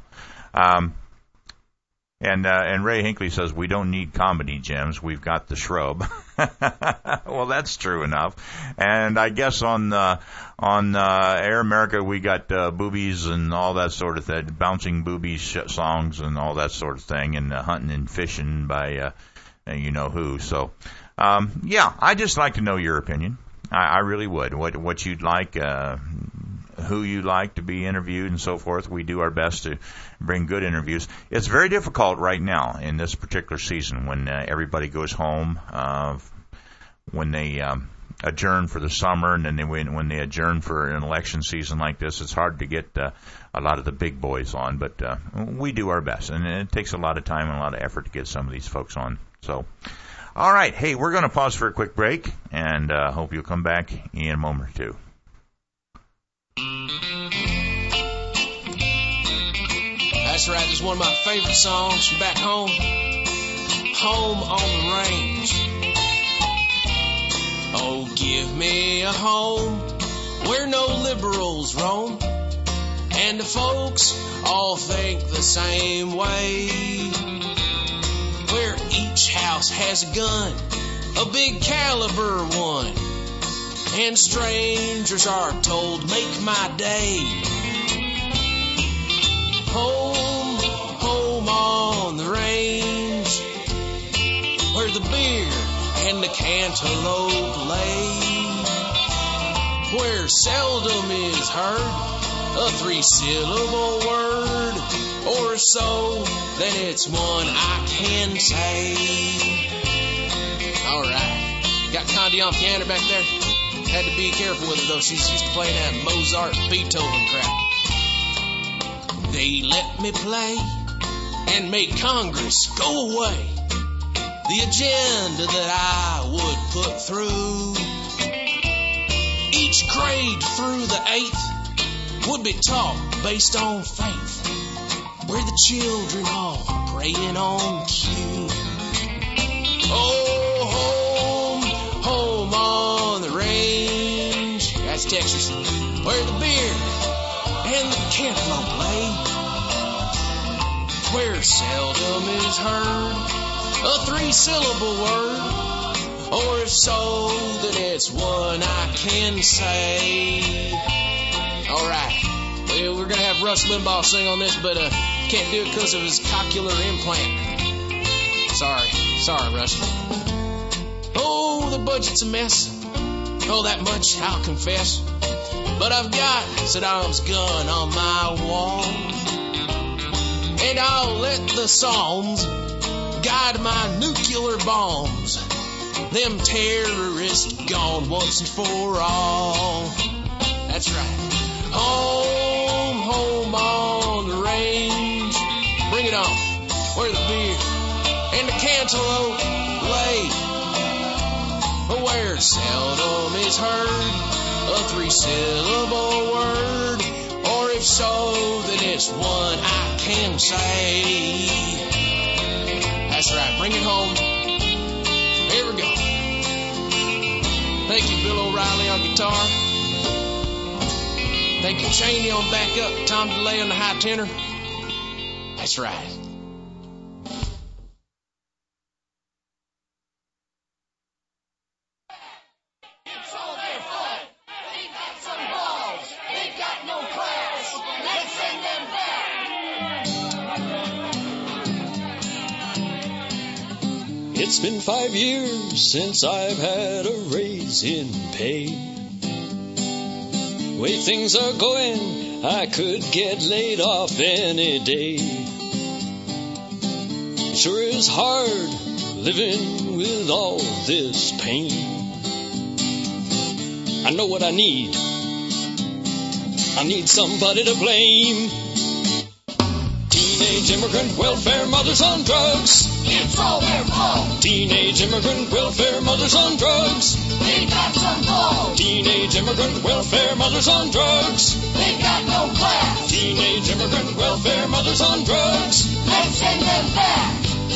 And Ray Hinckley says we don't need comedy gems. We've got the shrub. Well, that's true enough. And I guess on Air America we got boobies and all that sort of thing, bouncing boobies songs and all that sort of thing, and hunting and fishing by you know who. So. Yeah, I'd just like to know your opinion. I really would. What you'd like. who you like to be interviewed and so forth. We do our best to bring good interviews. It's very difficult right now in this particular season when everybody goes home, when they adjourn for the summer, and then when they adjourn for an election season like this. It's hard to get a lot of the big boys on, but we do our best, and it takes a lot of time and a lot of effort to get some of these folks on. So, all right, hey, we're going to pause for a quick break, and hope you'll come back in a moment or two. That's right, this is one of my favorite songs from back home. Home on the Range. Oh, give me a home where no liberals roam, and the folks all think the same way, where each house has a gun, a big caliber one, and strangers are told, make my day. Home, home on the range, where the beer and the cantaloupe lay, where seldom is heard a 3-syllable word, or so that it's one I can say. Alright, got Condi on piano back there. Had to be careful with her though, she's used to playing that Mozart, Beethoven crap. They let me play and make Congress go away the agenda that I would put through. Each grade through the 8th would be taught based on faith, where the children all praying on cue. Oh, home, home on the range, that's Texas, where the beer and the cantaloupe lay, where seldom is heard a 3-syllable word, or if so, then it's one I can say. Alright, well, we're going to have Rush Limbaugh sing on this, but can't do it because of his cochlear implant. Sorry, Rush. Oh, the budget's a mess. Oh, that much I'll confess. But I've got Saddam's gun on my wall, and I'll let the Psalms guide my nuclear bombs. Them terrorists gone once and for all. That's right. Home, home on the range. Bring it on. Where the beer and the cantaloupe lay, where seldom is heard a 3-syllable word, or if so, then it's one I can say. That's right, bring it home. Here we go. Thank you, Bill O'Reilly on guitar. Thank you, Cheney on backup, Tom DeLay on the high tenor. That's right. It's all their fault. They got some balls. They got no class. Let's send them back. It's been 5 years since I've had a raise in pay. Way things are going, I could get laid off any day. Sure is hard living with all this pain. I know what I need. I need somebody to blame. Teenage immigrant welfare mothers on drugs. It's all their fault. Teenage immigrant welfare mothers on drugs. They got some balls. Teenage immigrant welfare mothers on drugs. They got no class. Teenage immigrant welfare mothers on drugs. Let's send them back.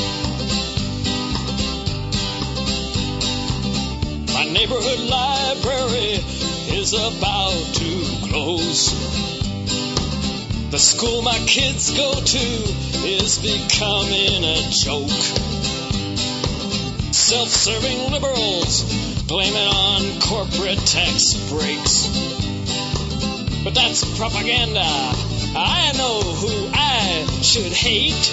My neighborhood library is about to close. The school my kids go to is becoming a joke. Self-serving liberals blame it on corporate tax breaks. But that's propaganda. I know who I should hate.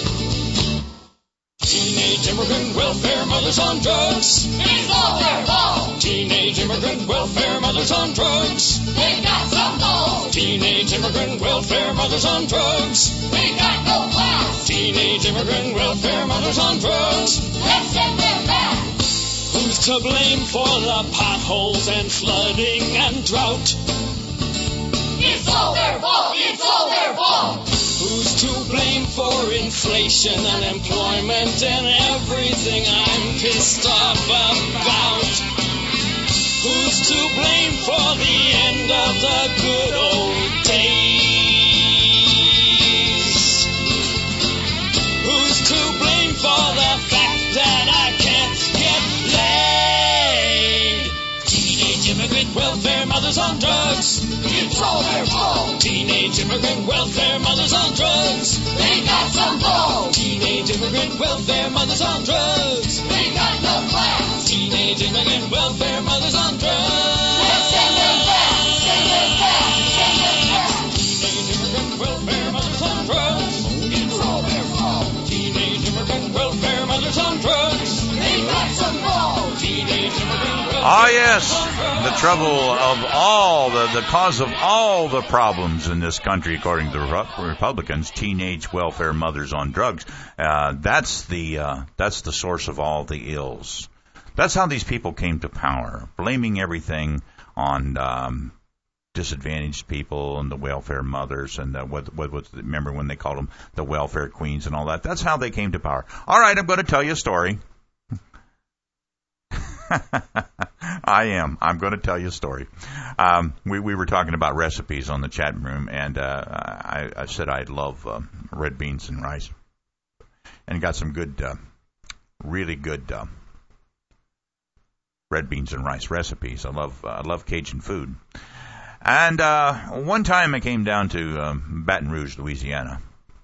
Teenage immigrant welfare mothers on drugs. It's all their fault. Teenage immigrant immigrant welfare mothers on drugs. They got some gold. Teenage immigrant welfare mothers on drugs. They got no class. Teenage immigrant welfare mothers on drugs. Let's set them back. Who's to blame for the potholes and flooding and drought? It's all their fault. It's all their fault. Who's to blame for inflation, unemployment, and everything I'm pissed off about? Who's to blame for the end of the good old days? Who's to blame for the fact that I can't get laid? Teenage immigrant welfare mothers on drugs. It's all their fault. Teenage immigrant welfare mothers on drugs. They got some gold. Teenage immigrant welfare mothers on drugs. They got no class. Teenage immigrant welfare mothers on drugs. Let's send them back. Send them back. Send them back. Teenage immigrant welfare mothers on drugs. It's all their fault. Teenage immigrant welfare mothers on drugs. They got some gold. Teenage immigrant welfare. Ah, yes, the trouble of all, the cause of all the problems in this country, according to the Republicans, teenage welfare mothers on drugs. That's the source of all the ills. That's how these people came to power, blaming everything on disadvantaged people and the welfare mothers and remember when they called them the welfare queens and all that. That's how they came to power. All right, I'm going to tell you a story. I'm going to tell you a story. We were talking about recipes on the chat room, and I said I love red beans and rice, and got some good, really good red beans and rice recipes. I love Cajun food. And one time I came down to Baton Rouge, Louisiana,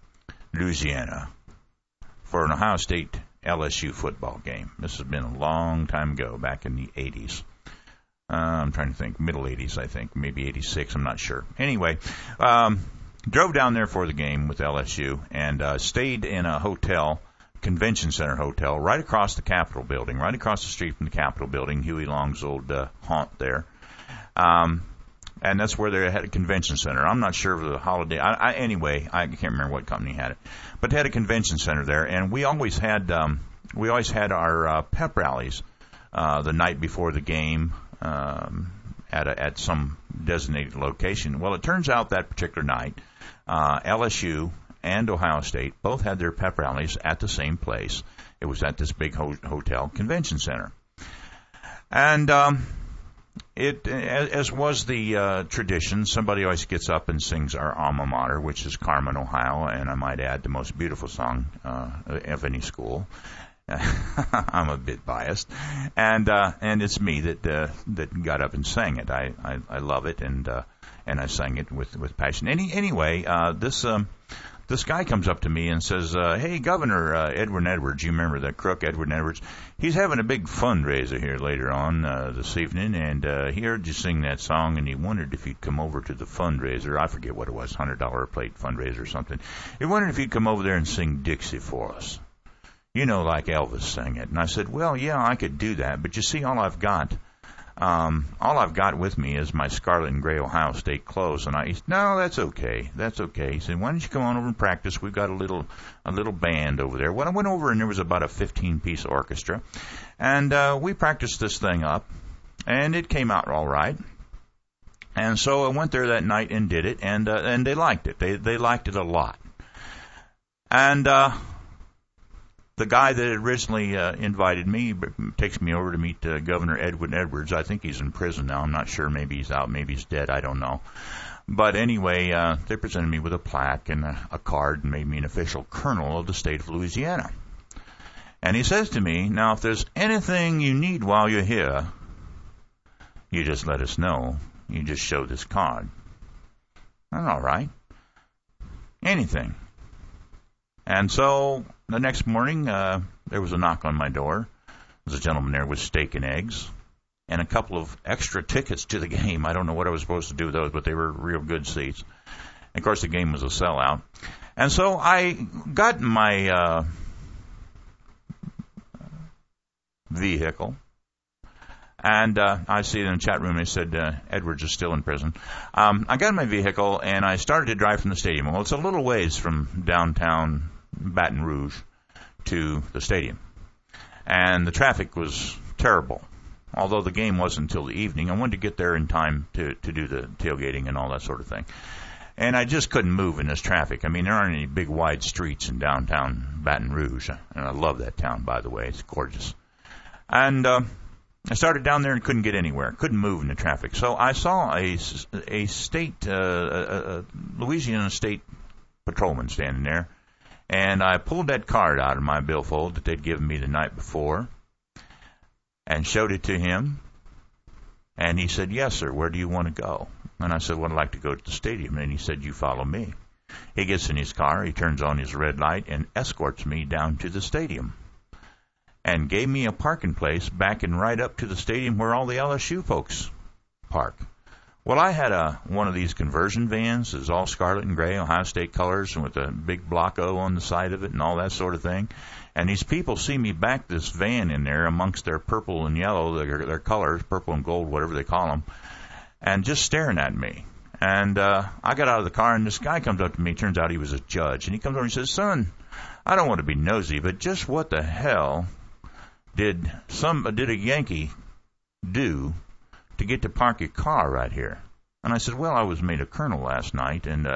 for an Ohio State LSU football game. This has been a long time ago, back in the 80s. I'm trying to think, middle 80s, I think, maybe 86, I'm not sure. Anyway, drove down there for the game with LSU and stayed in a hotel, convention center hotel, right across the Capitol building, right across the street from the Capitol building, Huey Long's old haunt there. And that's where they had a convention center. I'm not sure of the holiday. Anyway, I can't remember what company had it, but they had a convention center there, and we always had our pep rallies the night before the game at some designated location. Well, it turns out that particular night, LSU and Ohio State both had their pep rallies at the same place. It was at this big hotel convention center, and it, as was the tradition, somebody always gets up and sings our alma mater, which is Carmen, Ohio, and I might add the most beautiful song of any school. I'm a bit biased, and it's me that got up and sang it. I love it, and I sang it with passion. Anyway, this guy comes up to me and says, hey, Governor Edwin Edwards, you remember that crook, Edwin Edwards? He's having a big fundraiser here later on this evening, and he heard you sing that song, and he wondered if you'd come over to the fundraiser. I forget what it was, $100 a plate fundraiser or something. He wondered if you'd come over there and sing Dixie for us. You know, like Elvis sang it. And I said, well, yeah, I could do that, but you see, all I've got with me is my scarlet and gray Ohio State clothes. And he said, no, that's okay. He said, why don't you come on over and practice? We've got a little band over there. Well, I went over and there was about a 15-piece orchestra. And we practiced this thing up, and it came out all right. And so I went there that night and did it, and they liked it. They liked it a lot. And the guy that originally invited me takes me over to meet Governor Edwin Edwards. I think he's in prison now. I'm not sure. Maybe he's out. Maybe he's dead. I don't know. But anyway, they presented me with a plaque and a card and made me an official colonel of the state of Louisiana. And he says to me, now, if there's anything you need while you're here, you just let us know. You just show this card. All right. Anything. And so the next morning, there was a knock on my door. There was a gentleman there with steak and eggs and a couple of extra tickets to the game. I don't know what I was supposed to do with those, but they were real good seats. And of course, the game was a sellout. And so I got in my vehicle, And I see in the chat room they said Edwards is still in prison. I got in my vehicle, and I started to drive from the stadium. Well, it's a little ways from downtown Baton Rouge to the stadium. And the traffic was terrible. Although the game wasn't until the evening, I wanted to get there in time to do the tailgating and all that sort of thing. And I just couldn't move in this traffic. I mean, there aren't any big, wide streets in downtown Baton Rouge. And I love that town, by the way. It's gorgeous. And I started down there and couldn't get anywhere. Couldn't move in the traffic. So I saw a state, Louisiana State patrolman standing there. And I pulled that card out of my billfold that they'd given me the night before and showed it to him. And he said, yes, sir, where do you want to go? And I said, well, I'd like to go to the stadium. And he said, you follow me. He gets in his car, he turns on his red light, and escorts me down to the stadium. And gave me a parking place backing right up to the stadium where all the LSU folks park. Well, I had one of these conversion vans. It's all scarlet and gray, Ohio State colors, and with a big block O on the side of it and all that sort of thing. And these people see me back this van in there amongst their purple and yellow, their colors, purple and gold, whatever they call them, and just staring at me. And I got out of the car, and this guy comes up to me. Turns out he was a judge. And he comes over and he says, son, I don't want to be nosy, but just what the hell did a Yankee do to get to park your car right here? And I said, well, I was made a colonel last night. And,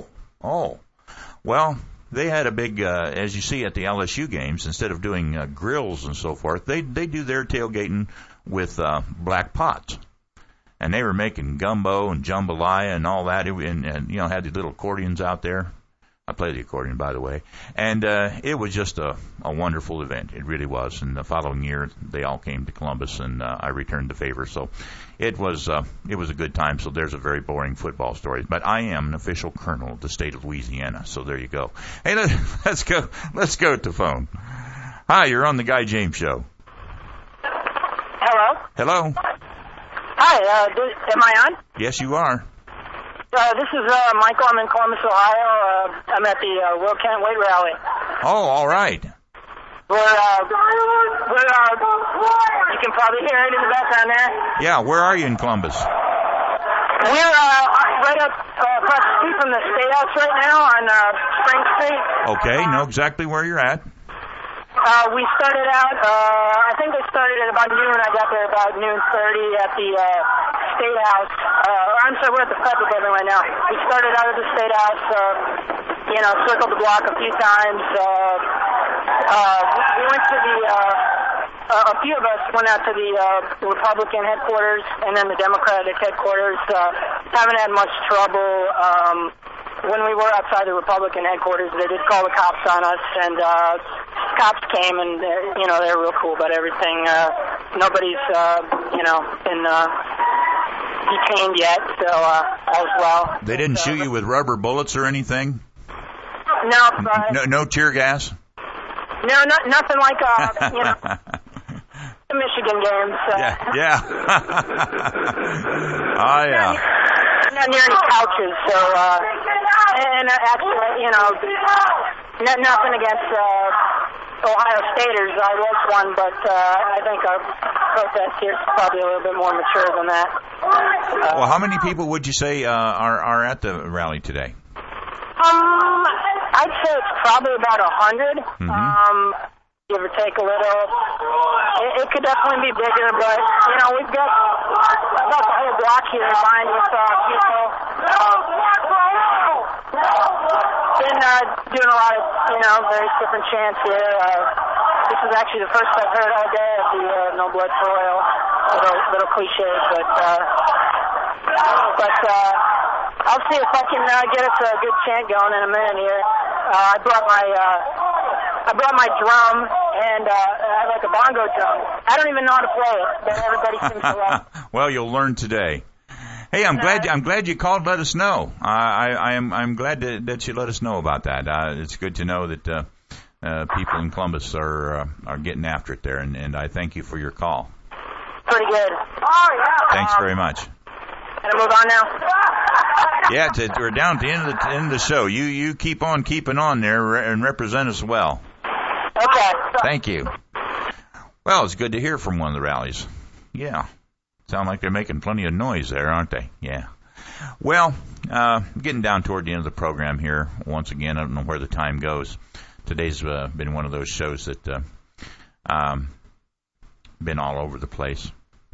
well, they had a big, as you see at the LSU games, instead of doing grills and so forth, they do their tailgating with black pots. And they were making gumbo and jambalaya and all that, and you know, had these little accordions out there. I play the accordion, by the way. And it was just a wonderful event. It really was. And the following year, they all came to Columbus, and I returned the favor. So it was a good time. So there's a very boring football story. But I am an official colonel of the state of Louisiana. So there you go. Hey, let's go to the phone. Hi, you're on the Guy James Show. Hello? Hello? Hi, am I on? Yes, you are. This is Michael. I'm in Columbus, Ohio. I'm at the World Can't Wait rally. Oh, all right. You can probably hear it in the background there. Yeah, where are you in Columbus? We're right up across the street from the State House right now on Spring Street. Okay, know exactly where you're at. We started out, I think they started at about noon. I got there about noon 30 at the State House. I'm sorry, we're at the Federal Building right now. We started out at the State House, circled the block a few times. We went to a few of us went out to the Republican headquarters and then the Democratic headquarters. Haven't had much trouble. When we were outside the Republican headquarters, they did call the cops on us, and cops came, and they're real cool about everything. Nobody's been detained yet, so all's well. They didn't shoot you with rubber bullets or anything? No. No tear gas? No, nothing like the Michigan games. Yeah. Oh yeah. Not near any couches, so and actually, nothing against Ohio Staters. I was one, but I think our protest here is probably a little bit more mature than that. Well, how many people would you say are at the rally today? I'd say it's probably about 100. Mm-hmm. Give or take a little. It could definitely be bigger, but we've got about the whole block here lined with people. Been doing a lot of various different chants here. This is actually the first I've heard all day of the No Blood for Oil. Little cliche, but I'll see if I can get us a good chant going in a minute here. I brought my drum, and I have like a bongo drum. I don't even know how to play it, but everybody seems to like it. Well, you'll learn today. Hey, I'm glad you called. Let us know. I'm glad that you let us know about that. It's good to know that people in Columbus are getting after it there, and I thank you for your call. Pretty good. Oh yeah. Thanks very much. Can I move on now? Yeah, we're down at the end of the show. You keep on keeping on there and represent us well. Okay. Thank you. Well, it's good to hear from one of the rallies. Yeah. Sound like they're making plenty of noise there, aren't they? Yeah. Well, getting down toward the end of the program here. Once again, I don't know where the time goes. Today's been one of those shows that been all over the place.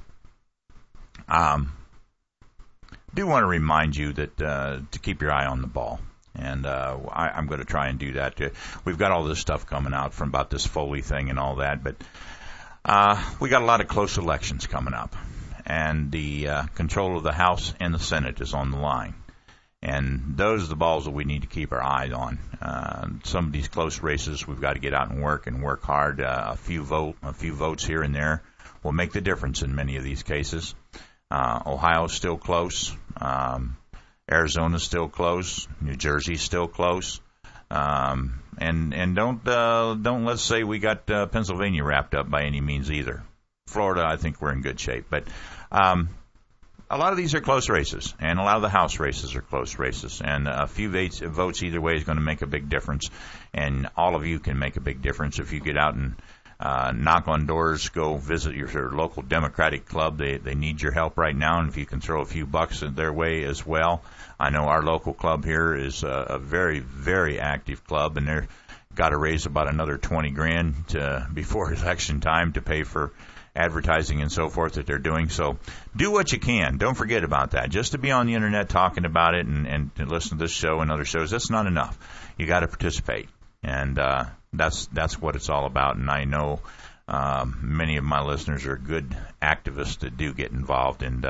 Do want to remind you that to keep your eye on the ball. And I'm going to try and do that. We've got all this stuff coming out from about this Foley thing and all that, but we got a lot of close elections coming up. And the control of the House and the Senate is on the line. And those are the balls that we need to keep our eye on. Some of these close races, we've got to get out and work hard. A few votes here and there will make the difference in many of these cases. Ohio's still close. Arizona's still close. New Jersey's still close. And don't let's say we got Pennsylvania wrapped up by any means either. Florida, I think we're in good shape. But a lot of these are close races, and a lot of the House races are close races. And a few votes either way is going to make a big difference. And all of you can make a big difference if you get out and knock on doors, go visit your local Democratic club. They need your help right now, and if you can throw a few bucks their way as well. I know our local club here is a very, very active club, and they're got to raise about another $20,000 before election time to pay for advertising and so forth that they're doing. So do what you can. Don't forget about that. Just to be on the internet talking about it and to listen to this show and other shows, that's not enough. You got to participate. And that's what it's all about. And I know many of my listeners are good activists that do get involved. And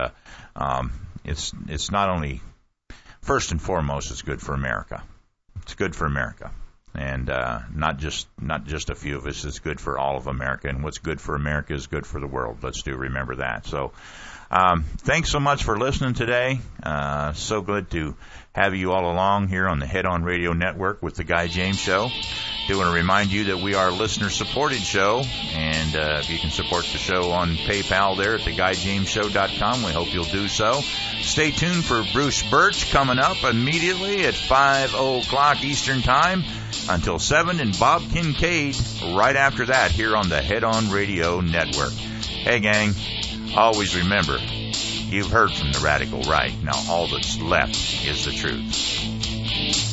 it's not only, first and foremost, it's good for America. It's good for America. And not just a few of us. It's good for all of America. And what's good for America is good for the world. Let's remember that. So thanks so much for listening today. So good to have you all along here on the Head On Radio Network with the Guy James Show. Do want to remind you that we are a listener-supported show, and if you can support the show on PayPal there at theguyjamesshow.com, we hope you'll do so. Stay tuned for Bruce Birch coming up immediately at 5 o'clock Eastern Time until 7, and Bob Kincaid right after that here on the Head On Radio Network. Hey, gang, always remember, you've heard from the radical right. Now all that's left is the truth.